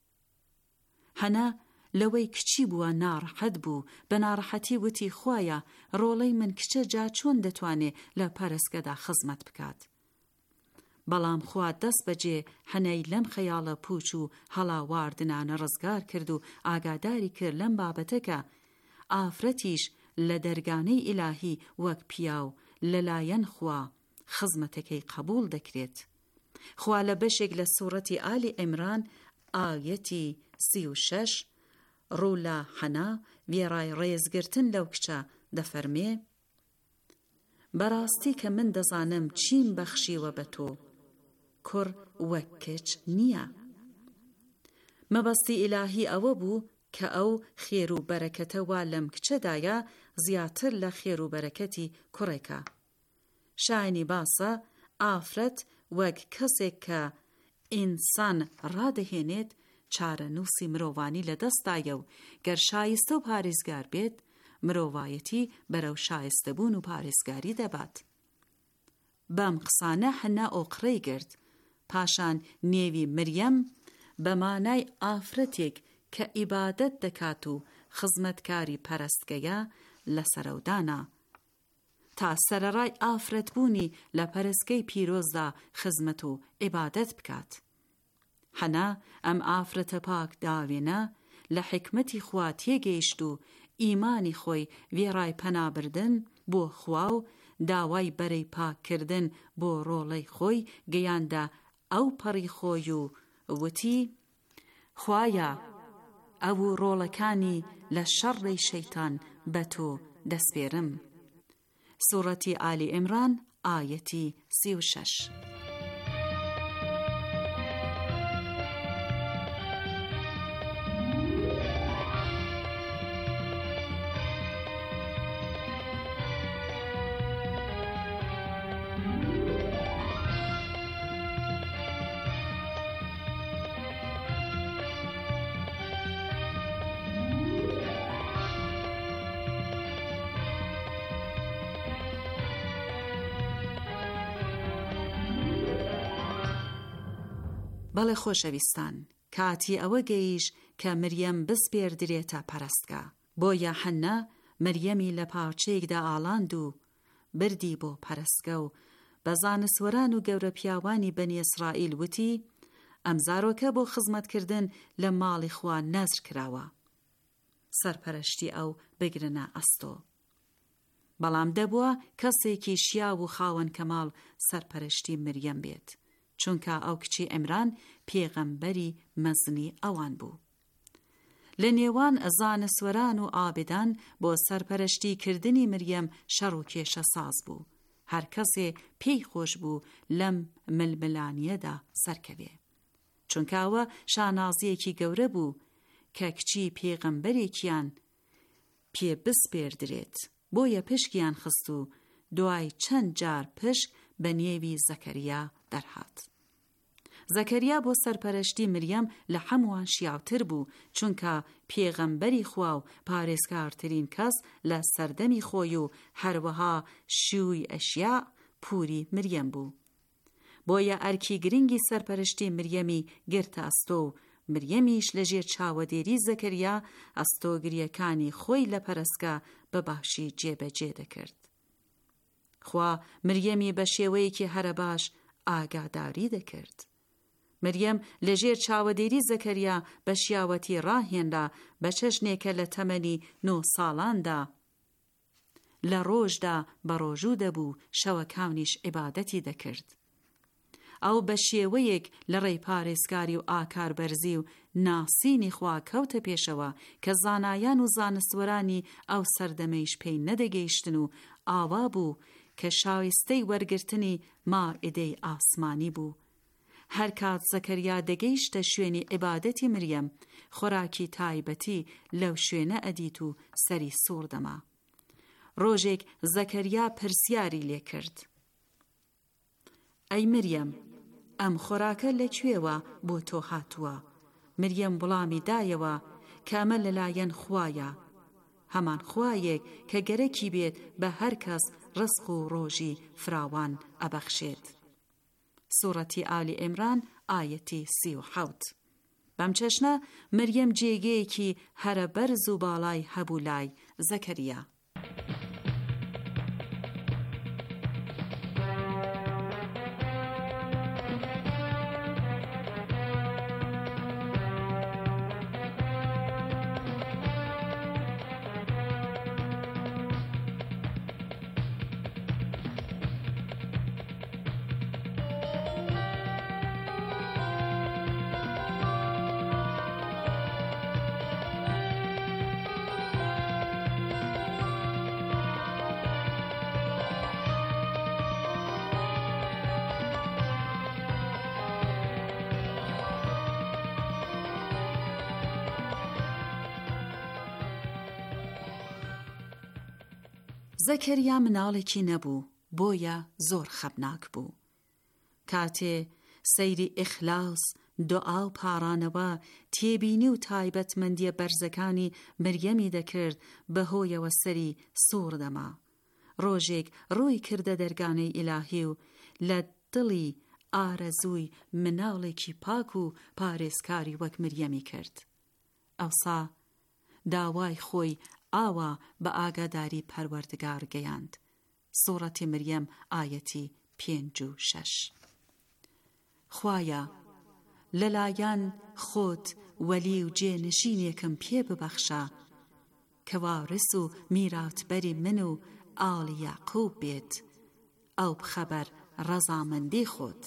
هەنا لەوەی کچی بووە ناڕەحەت بوو، بە ناڕەحەتی وتی: خوایە، ڕۆڵەی من کچە جا چۆن دەتوانێت لە پەرستگەدا خزمەت بکات؟ بەڵام خوا دەست بەجێ هەنەی لەم خەیاڵە پوچ و هەڵاواردنانە ڕزگار کرد و ئاگاداری کرد لەم بابەتەکە ئافرەتیش لە دەرگانەی ئیلاهی وەک پیا و لەلایەن خوا خزمەتەکەی قبول دەکرێت. خوا لە بەشێک لە سوورەتی ئالی عیمران ئایەتی 36 ڕوو لە هەنا وێڕای ڕێزگرتن لەو کچە دەفەرمێ: بەڕاستی کە من دەزانم چیم بەخشیوە بە تۆ، کوڕ وەک کچ نییە. مەبەستی ئیلاهی ئەوە بوو کە ئەو خێر و بەرەکەتە وا لەم کچەدایە زیاتر لە خێر و بەرەکەتی کوڕێکە. شایانی باسە ئافرەت وەک کەسێک کە ئینسان ڕادەهێنێت چارە نووسی مرۆڤانی لەدەستایە و گەر شایستە و پارێزگار بێت مرۆڤایەتی بەرەو شایستەبوون و پارێزگاری دەبات. بەم قسانە هەنا ئۆقڕەی گرت. پاشان نێوی مریەم بە مانای ئافرەتێک کە ئیبادەت دەکات و خزمەتکاری پەرستگەیە لە سەرەودانا تا سەرەڕای ئافرەتبوونی لە پەرستگەی پیرۆزدا خزمەت و ئیبادەت بکات. هەنا ئەم ئافرەتە پاک داوێنە لە حکمەتی خوا تێگەیشت و ئیمانی خۆی وێڕای پەنابردن بۆ خوا و داوای بەرەی پاککردن بۆ ڕۆڵەی خۆی گەیاندا ئەو پەڕی خۆی و وتی: خوایە، ئەو ڕۆڵەکانی لە شەڕی شەیتان بە تۆ دەسپێرم. سوورەتی ئالی عیمران ئایەتی 36. بەڵێ خۆشەویستان، کاتی ئەوە گەیش کە مریەم بسپێردرێتە پەرستگا. بۆیە هەنا مریەمی لە پاوچەیەکدا ئاڵاند و بردی بۆ پەرستگە و بە زانسوەران و گەورە پیاوانی بەنی ئیسرائیل وتی: ئەم زارۆکە بۆ خزمەتکردن لە ماڵی خوا نەزر کراوە، سەرپەرشتی ئەو بگرنە ئەستۆ. بەڵام دەبووە کەسێکی شیا و خاوەن کەماڵ سەرپەرشتی مریەم بێت، چونکە ئەو کچی عیمران پێغەمبەری مەزنی ئەوان بوو. لە نێوان زانسوەران و ئابدان بۆ سەرپەرشتی کردنی مریەم شەڕ و کێشە ساز بوو. هەر کەسێ پێی خۆش بوو لەم ململانیەدا سەرکەوێ. چونکەوە شانازیەکی گەورە بوو کە کچی پێغەمبەرێکیان پێ بسپێردرێت. بۆیە پشکیان خست و دوای چەند جار پشک بە نێوی زەکەریا دەرهات. زەکەریا بۆ سەرپەرشتی مریەم لە هەمووان شیاوتر بوو، چونکە پێغەمبەری خوا و پارێزکارترین کەس لە سەردەمی خۆی و هەروەها شووی ئەشیا پووری مریەم بوو. بۆیە ئەرکی گرنگی سەرپەرشتی مریەمی گرتە ئەستۆ و مریەمیش لەژێر چاوەدێری زەکەریا ئەستۆگریەکانی خۆی لە پەرستگا بە باشی جێبەجێ دەکرد. خوا مریەمی بە شێوەیەکی هەرە باش ئاگاداری دەکرد. مریەم لەژێر چاوەدێری زەکەریا بە شیاوەتی ڕاهێندا بە چەشنێکە لە تەمەنی 9 ساڵاندا لە ڕۆژدا بە ڕۆژوو دەبوو، شەوەکانیش عیبادەتی دەکرد. ئەو بە شێوەیەک لە ڕێی پارێزکاری و ئاکاربەرزی و ناسینی خوا کەوتە پێشەوە کە زانایان و زانستوەرانی ئەو سەردەمەیش پێی نەدەگەیشتن و ئاوا بوو کە شایستەی وەرگرتنی مائیدەی ئاسمانی بوو. هەر کات زەکەریا دەگەیشتە شوێنی عیبادەتی مریەم، خۆراکی تایبەتی لەو شوێنە ئەدیت و سەری سوور دەما. ڕۆژێک زەکەریا پرسیاری لێ کرد: ئەی مریەم، ئەم خۆراکە لەکوێوە بۆ تۆ هاتووە؟ مریەم وەڵامی دایەوە کە ئەمە لەلایەن خوایە، هەمان خوایەک کە گەرەکی بێت بە هەر کەس ڕزق و ڕۆژی فراوان ئەبەخشێت. سوورەتی ئالی ئیمران ئایەتی 37. بەم چەشنە مریەم جێگەیەکی هەرە بەرز و باڵای هەبوو لای زەکەریا. زەکەریا مناڵێکی نەبوو، بۆیە زۆر خەبناک بوو. کاتێ سەیری ئیخلاس، دوعا و پارانەوە، تێبینی و تایبەتمەندیە بەرزەکانی مریەمی دەکرد، بەهۆیەوە سەری سوور دەما. ڕۆژێک ڕووی کردە دەرگانەی ئیلاهی و لە دڵی ئارەزووی مناڵێکی پاک و پارێزکاری وەک مریەمی کرد. ئەوسا داوای خۆی ئاوا بە ئاگاداری پەروەردگار گەیاند. سوورەتی مریەم ئایەتی 5 و 6. خوایە، لەلایەن خۆت وەلی و جێنشینێکم پێ ببەخشە کە وارث و میراتبەری من و ئاڵی یاقوب بێت، ئەو بخەبەر ڕەزامەندی خۆت.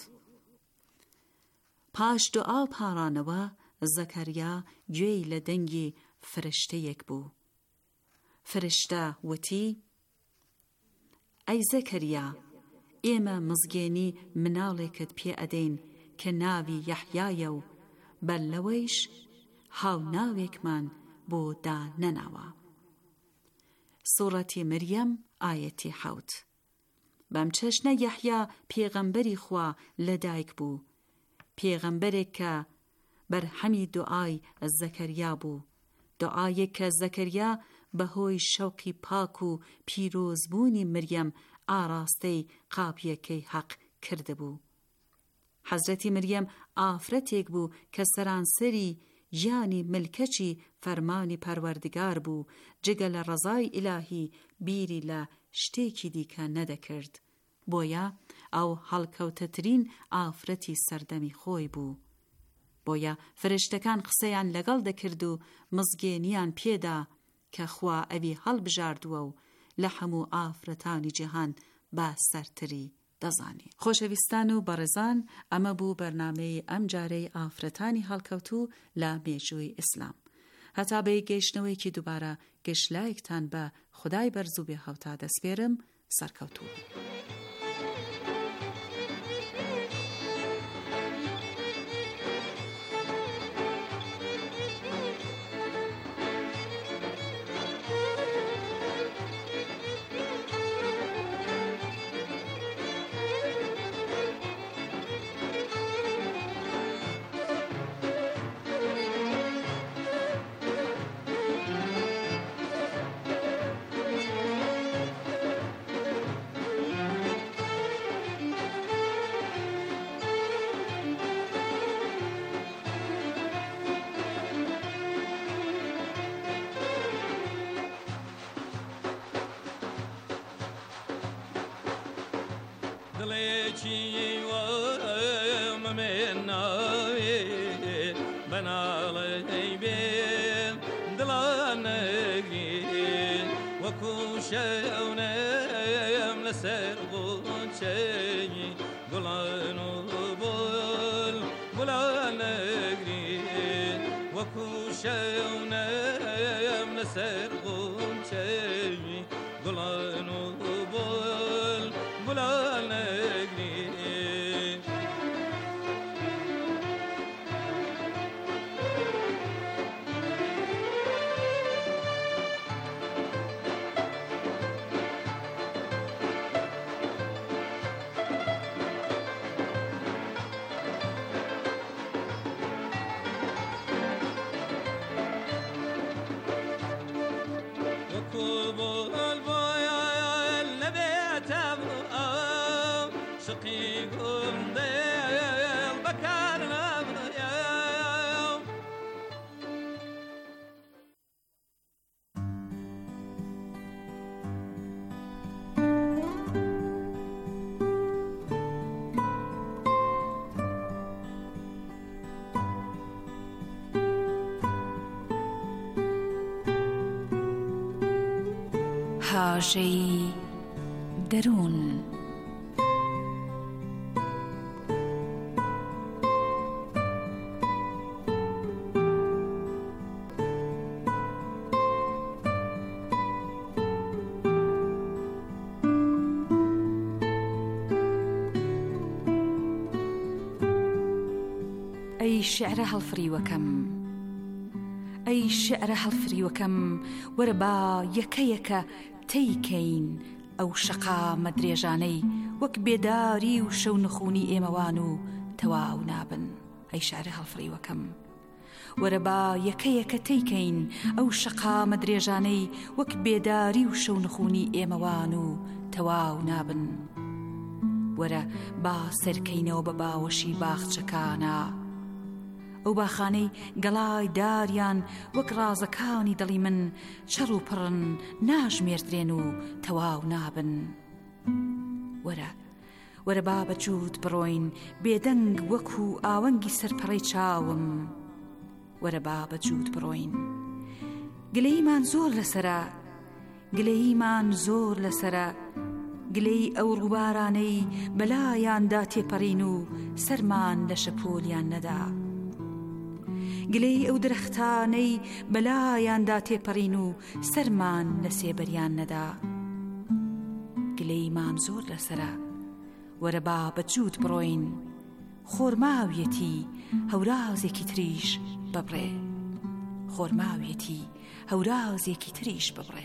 پاش دوعا و پارانەوە زەکەریا گوێی لە دەنگی فرشتەیەک بوو. فرشتە وتی: ئەی زەکەریا، ئێمە مزگێنی مناڵێکت پێ ئەدەین کە ناوی یەحیایە و بەلەوەیش هاوناوێکمان بۆ دانەناوە. سوورەتی مریەم ئایەتی 7. بەم چەشنە یەحیا پێغەمبەری خوا لەدایک بوو، پێغەمبەرێک کە بەرهەمی دوعای زەکەریا بوو، دوعایەک کە زەکەریا بەهۆی شەوقی پاک و پیرۆزبوونی مریەم ئاراستەی قاپیەکەی حەق کردبوو. حەزرەتی مریەم ئافرەتێک بوو کە سەرانسەری ژیانی ملکەچی فەرمانی پەروەردگار بوو، جگە لە ڕەزای ئیلاهی بیری لە شتێکی دیکە نەدەکرد. بۆیە ئەو هەڵکەوتەترین ئافرەتی سەردەمی خۆی بوو. بۆیە فرشتەکان قسەیان لەگەڵ دەکرد و مزگێنیان پێدا کە خوا ئەوی هەڵبژاردووە و لە هەموو ئافرەتانی جیهان با سەرتری دەزانی. خۆشەویستان و بەڕێزان، ئەمە بوو بەرنامەی ئەم جارەی ئافرەتانی هەڵکەوتوو لە مێژووی ئیسلام. هەتا بە گەیشتنەوەیکی دووبارە گەشتلایەکتان بە خودای بەرز و بێ هەوتا دەسپێرم. سەرکەوتوو. بناڵی بێن دڵانەگرین وەکو شەونەم لەسەر غونچەی گوڵان و بولانەگرین وەکو شەونەم لەسەر غونچەی گوڵان و بولانەگرین هاژەی دەروون ئەی شعرە هەڵفریوەکەم ئەی شعرە هەڵفریوەکەم وەرە با یەکە تەیکەین ئەو شەقا مەدرێژانەی وەک بێداری و شەو نخونی ئێمەوان و تەواو نابن. ئەی شعرە هەڵفریوەکەم وەرە با یەکە تەیکەین ئەو شەقا مەدرێژانەی وەک بێداری و شەو نخونی ئێمەوان و تەواو نابن. وەرە با سەرکەینەوە بە باوەشی باخچەکانە ئەو باخانەی گەڵای داریان وەک ڕازەکانی دڵی من چەڕ و پڕن ناژمێردرێن و تەواو نابن. وەرە با بەجوود بڕۆین بێدەنگ وەکو ئاوەنگی سەرپەڕەی چاوم. وەرە با بەجوود بڕۆین گلەیمان زۆر لەسەرە گلەی ئەو ڕووبارانەی بەلایاندا تێپەڕین و سەرمان لە شەپۆلیان نەدا. گلەی ئەو درەختانەی بەلایاندا تێپەڕین و سەرمان لە سێبەریان نەدا. گلەیمان زۆر لەسەرە وەرە با بەجوود بڕۆین خۆرماویەتی هەورازێکی تریش ببڕێ. خۆرماویەتی هەورازێکی تریش ببڕێ.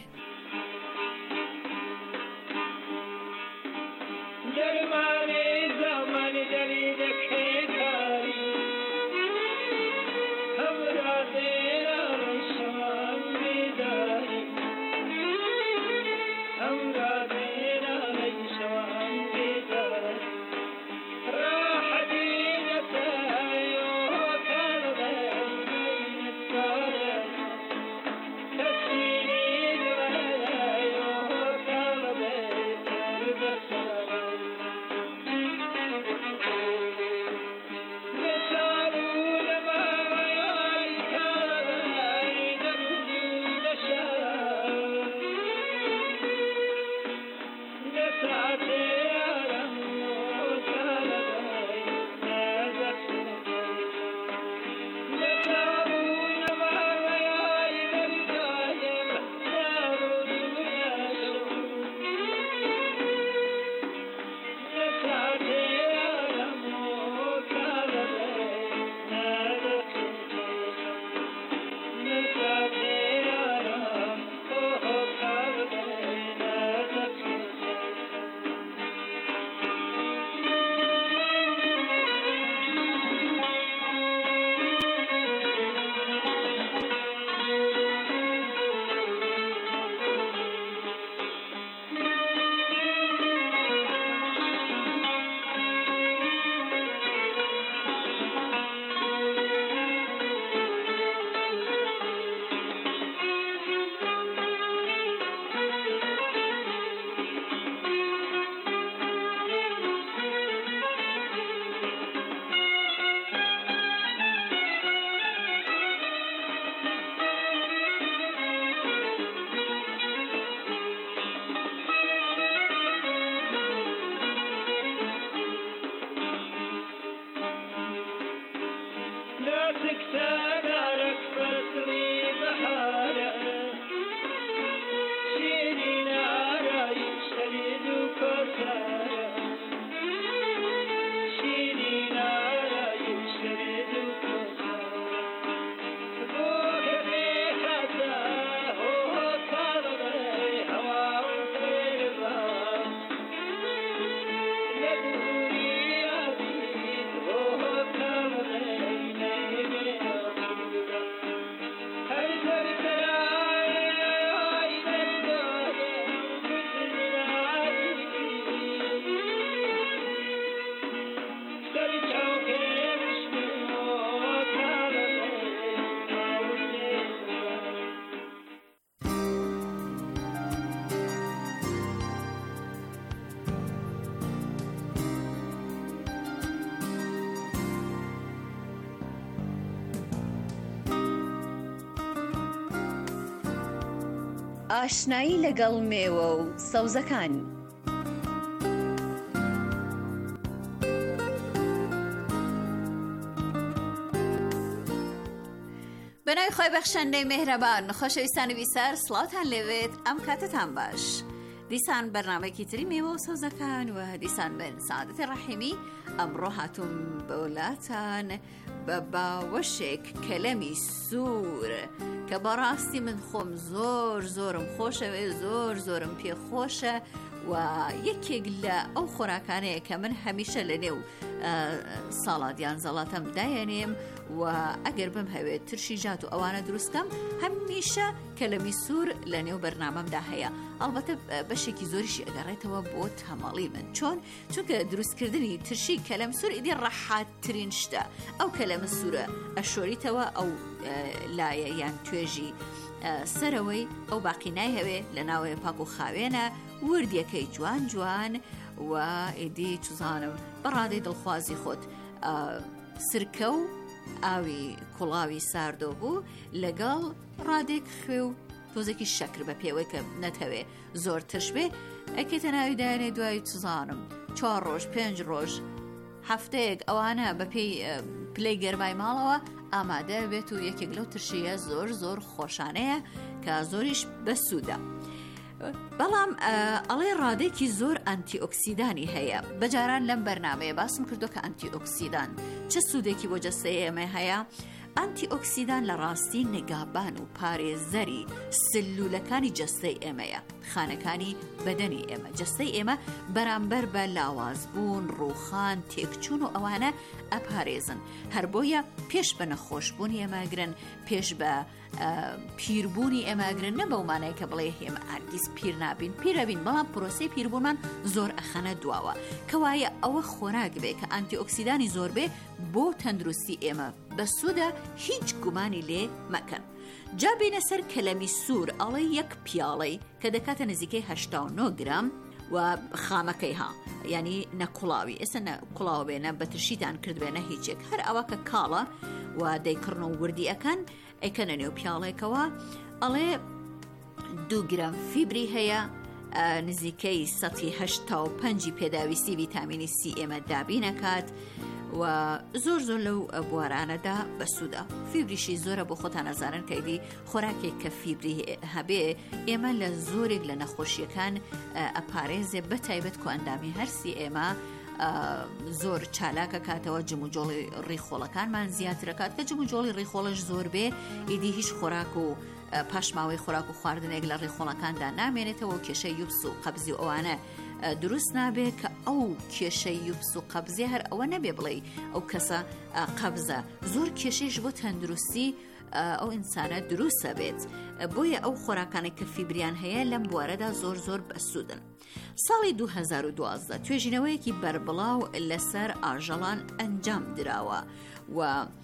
ئاشنایی لەگەڵ مێوە و سەوزەکان. بەناوی خۆی بەخشەندەی مێهرەبان، خۆشەویستانی بیسەر، سڵاوتان لێوێت، ئەم کاتتان باش. دیسان بەرنامەیەکی تری مێوە و سەوزەکان و دیسان من سعادەتی ڕەحیمی ئەمڕۆ هاتووم بە وڵاتان بە باوەشێک کەلەمی سوور کە بەڕاستی من خۆم زۆرم خۆشەوێ، زۆرم پێخۆشە و یەکێک لە ئەو خۆراکانەیە کە من هەمیشە لە نێو ساڵاتیان زەڵاتەم دایەنێم و ئەگەر بم هەوێت ترشی ژات و ئەوانە دروستکەم هەمیشە کەلەمی سوور لە نێو بەرنامەمدا هەیە. ئەڵبەتە بەشێکی زۆریشی ئەگەڕێتەوە بۆ تەماڵی من، چونکە دروستکردنی ترشی کەلەم سوور ئیدی ڕەحاتترین شتە. ئەو کەلەمە سوورە ئەشۆریتەوە ئەو لایە یان توێژی سەرەوەی ئەو باقی نایهەوێ لە ناوەیە پاک و خاوێنە، وردیەکەی جوان و ئیدی چزانم بەڕادەی دڵخوازی خۆت سرکە و ئاوی کوڵاوی ساردۆ بوو لەگەڵ ڕادێک خوێ و تۆزێکی شەکر بە پێوەی کە نەتەوێ زۆر ترش بێ ئەکێتە ناوی دایانێ دوای چزانم 4 ڕۆژ 5 ڕۆژ هەفتەیەک ئەوانە بەپێی پلەی گەرمای ماڵەوە ئامادە بێت و یەکێک لەو ترشیە زۆر خۆشانەیە کە زۆریش بەسوودە. بەڵام ئەڵێ ڕادێکی زۆر ئەنتی ئۆکسیدانی هەیە. بەجاران لەم بەرنامەیە باسم کردو کە ئەنتی ئۆکسیدان چه سوودێکی بۆ جەستەی ئێمە هەیە. ئەنتی ئۆکسیدان لە ڕاستی نگابان و پارێزەری سلولەکانی جەستەی ئێمەیە، خانەکانی بەدەنی ئێمە. جەستەی ئێمە بەرامبەر بە لاوازبوون، ڕووخان، تێکچوون و ئەوانە ئەپارێزن. هەر بۆیە پێش بە نەخۆشبوونی ئێمەگرن، پێش بە پیربوونی ئێمەگرن، نە بەومانەیە کە بڵێ ئێمە ئەرگیز پیر نابین، پیرەبین، بەڵام پرۆسەی پیربوونمان زۆر ئەخەنە دواوە. کەوایە ئەوە خۆراک بێ کە ئەنتی ئۆکسیدانی زۆر بێ بۆ تەندروستی ئێمە بەسوودە، هیچ گومانی لێ مەکەن. جا بینە سەر کەلەمی سوور ئەڵێ یەک پیاڵەی کە دەکاتە نزیکەی 89 گرام و خامەکەی یعنی نەکوڵاوی، ئێستا نەکوڵاو بێنە بەترشیتان کرد بێنە هیچێک، هەر ئەوە کە کاڵە و دەیکڕن و وردی ئەکەن ئەیکەنە نێو پیاڵێکەوە. ئەڵێ 2 گرام فیبری هەیە، نزیکەی 85 پێداویستی ڤیتامینی سی ئێمە دابینەکات و زۆر لەو بوارانەدا بەسوودە. فیبریشی زۆرە بۆ خۆتان ئەزانن کەیدی خۆراکێک کە فیبری هەبێ ئێمە لە زۆرێک لە نەخۆشیەکان ئەپارێزێ، بەتایبەت کە ئەندامی هەرسی ئێمە زۆر چالاکە کاتەوە، جموجۆڵی ڕیخۆڵەکانمان زیاترەکات کە جموجۆڵی ڕیخۆڵش زۆر بێ ئیدی هیچ خۆراک و پاشماوەی خۆراک و خواردنێک لە ڕیخۆڵەکاندا نامێنێتەوە و کێشەی یوبس و قەبزی و ئەوانە دروست نابێ کە ئەو کێشەی یوبس و قەبزی هەر ئەوە نەبێ بڵێ ئەو کەسە قەبزە، زۆر کێشەیش بۆ تەندروستی ئەو ئینسانە دروستە بێت. بۆیە ئەو خۆراکانێک کە فیبریان هەیە لەم بوارەدا زۆر بەسوودن. ساڵی 2012 توێژینەوەیەکی بەربڵاو لەسەر ئاژەڵان ئەنجام دراوە و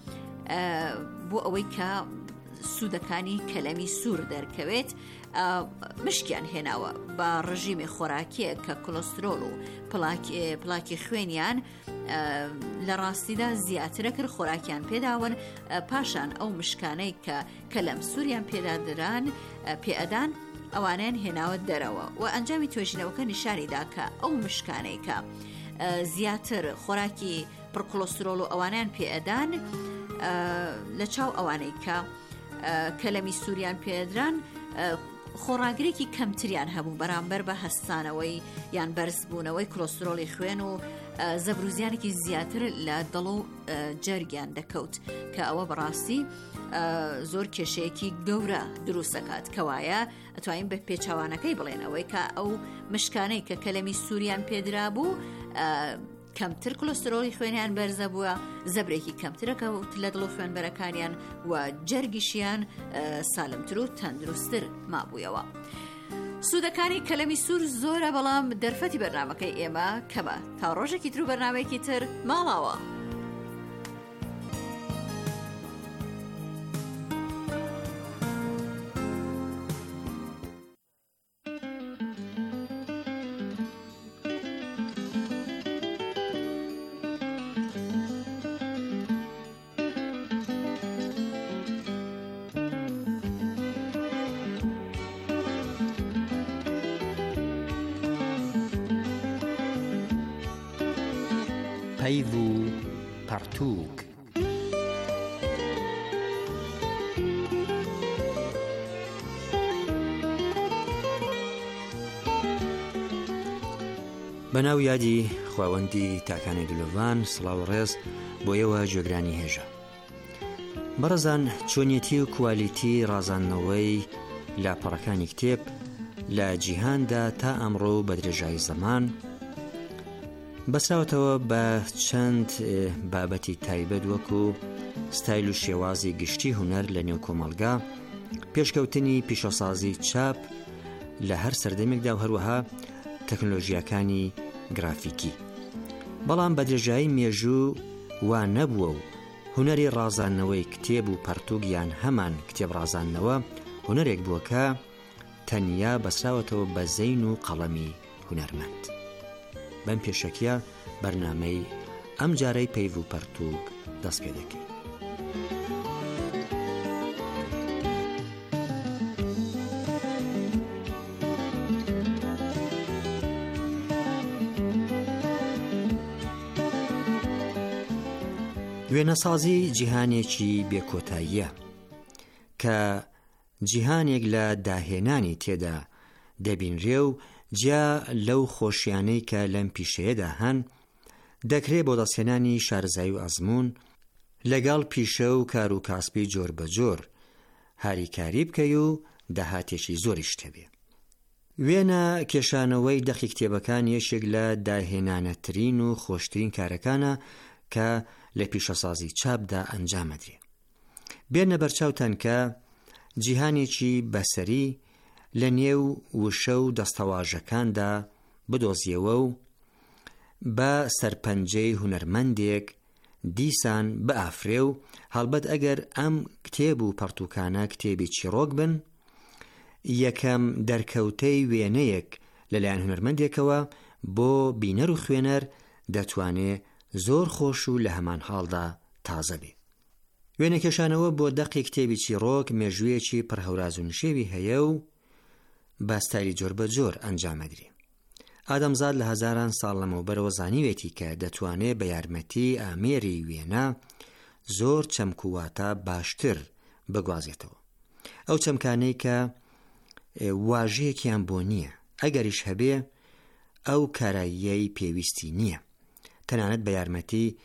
بۆ ئەوەی کە سوودەکانی کەلەمی سوور دەرکەوێت مشکیان هێناوە بە ڕژیمی خۆراکیە کە کۆلۆسترۆل و پلاکی خوێنیان لە ڕاستیدا زیاترە کرد، خۆراکیان پێداون، پاشان ئەو مشکانەی کە کەلەم سووریان پێدادران پێئەدان ئەوانیان هێناوە دەرەوە و ئەنجامی توێژینەوەکە نیشانیدا کە ئەو مشکانەی کە زیاتر خۆراکی پڕ کۆلۆسترۆل و ئەوانیان پێئەدان لە چاو ئەوانەی کە کەلەمی سووریان پێدران خۆڕاگرێکی کەمتریان هەبوو بەرامبەر بە هەستانەوەی یان بەرزبوونەوەی کلۆسترۆلی خوێن و زەبروزیانێکی زیاتر لە دڵ و جەرگیان دەکەوت کە ئەوە بەڕاستی زۆر کێشەیەکی گەورە دروستەکات کەوایە ئەتوانین بە پێچاوانەکەی بڵێنەوەی کە ئەو مشکانەی کە کەلەمی سووریان پێدرا بوو کەمتر کلۆسترۆلی خوێنیان بەرزە بووە، زەبرێکی کەمترەکەوت لە دڵ و خوێنبەرەکانیان و جەرگیشیان سالمتر و تەندروستر مابوویەوە. سوودەکانی کەلەمی سوور زۆرە، بەڵام دەرفەتی بەرنامەکەی ئێمە کەمە. تا ڕۆژێکی تر و بەرنامەیەکی تر ماڵاوە. پەیو و پەرتووک. بەناو یادی خواوەندی تاکانی دلۆڤان سڵاو ڕێز بۆ ئێوە گوێگرانی هێژە. بەڕێزان، چۆنیەتی و کوالیتی ڕازاندنەوەی لاپەڕەکانی کتێب لە جیهاندا تا ئەمڕۆ بە درێژایی زەمان بەسراوەتەوە بە چەند بابەتی تایبەت وەکو ستایل و شێوازی گشتی هونەر لە نێو کۆمەڵگا، پێشکەوتنی پیشەسازی چاپ لە هەر سەردەمێکدا و هەروەها تەکنۆلۆژیاکانی گرافیکی. بەڵام بە درێژایی مێژوو وا نەبووە و هونەری ڕازاندنەوەی کتێب و پەرتووگیان هەمان کتێب ڕازاندنەوە هونەرێک بووە کە تەنیا بەسراوەتەوە بە زەین و قەڵەمی هونەرمەند. بەم پێشەکیە بەرنامەی ئەم جارەی پەیو و پەرتووک دەست پێ دەکەین. وێنەسازی جیهانێکی بێکۆتاییە کە جیهانێک لە داهێنانی تێدا دەبینرێ و جیا لەو خۆشیانەی کە لەم پیشەیەدا هەن دەکرێت بۆ دەستهێنانی شارەزایی و ئەزموون لەگەڵ پیشە و کار و کاسبی جۆر بە جۆر هاریکاری بکەی و داهاتێکی زۆریش هەبێ. وێنە کێشانەوەی دەخی کتێبەکان یەکێک لە داهێنانەترین و خۆشترین کارەکانە کە لە پیشەسازی چاپدا ئەنجامەدرێ. بێنە بەرچاوتان کە جیهانێکی بەسەری لە نێو وشە و دەستەواژەکاندا بدۆزیەوە و بە سەرپەنجەی هونەرمەندێک دیسان بەئافرێ و هەڵبەت ئەگەر ئەم کتێب و پەرتووکانە کتێبی چیرۆک بن، یەکەم دەرکەوتەی وێنەیەک لەلایەن هونەرمەندێکەوە بۆ بینەر و خوێنەر دەتوانێت زۆر خۆش و لە هەمان حاڵدا تازە بێ. وێنەکێشانەوە بۆ دەقی کتێبی چیرۆک مێژوویەکی پڕهەوراز و نشێوی هەیە و باستاری جۆر بە جۆر ئەنجامەدرێ. ئادەمزاد لە هەزاران ساڵ لەمەوبەرەوە زانیوێتی کە دەتوانێت بە یارمەتی ئامێری وێنە زۆر چەمکوواتە باشتر بگوازێتەوە. ئەو چەمکانەی کە واژەیەکیان بۆ نییە، ئەگەریش هەبێ ئەو کاراییەی پێویستی نییە، تەنانەت بە یارمەتی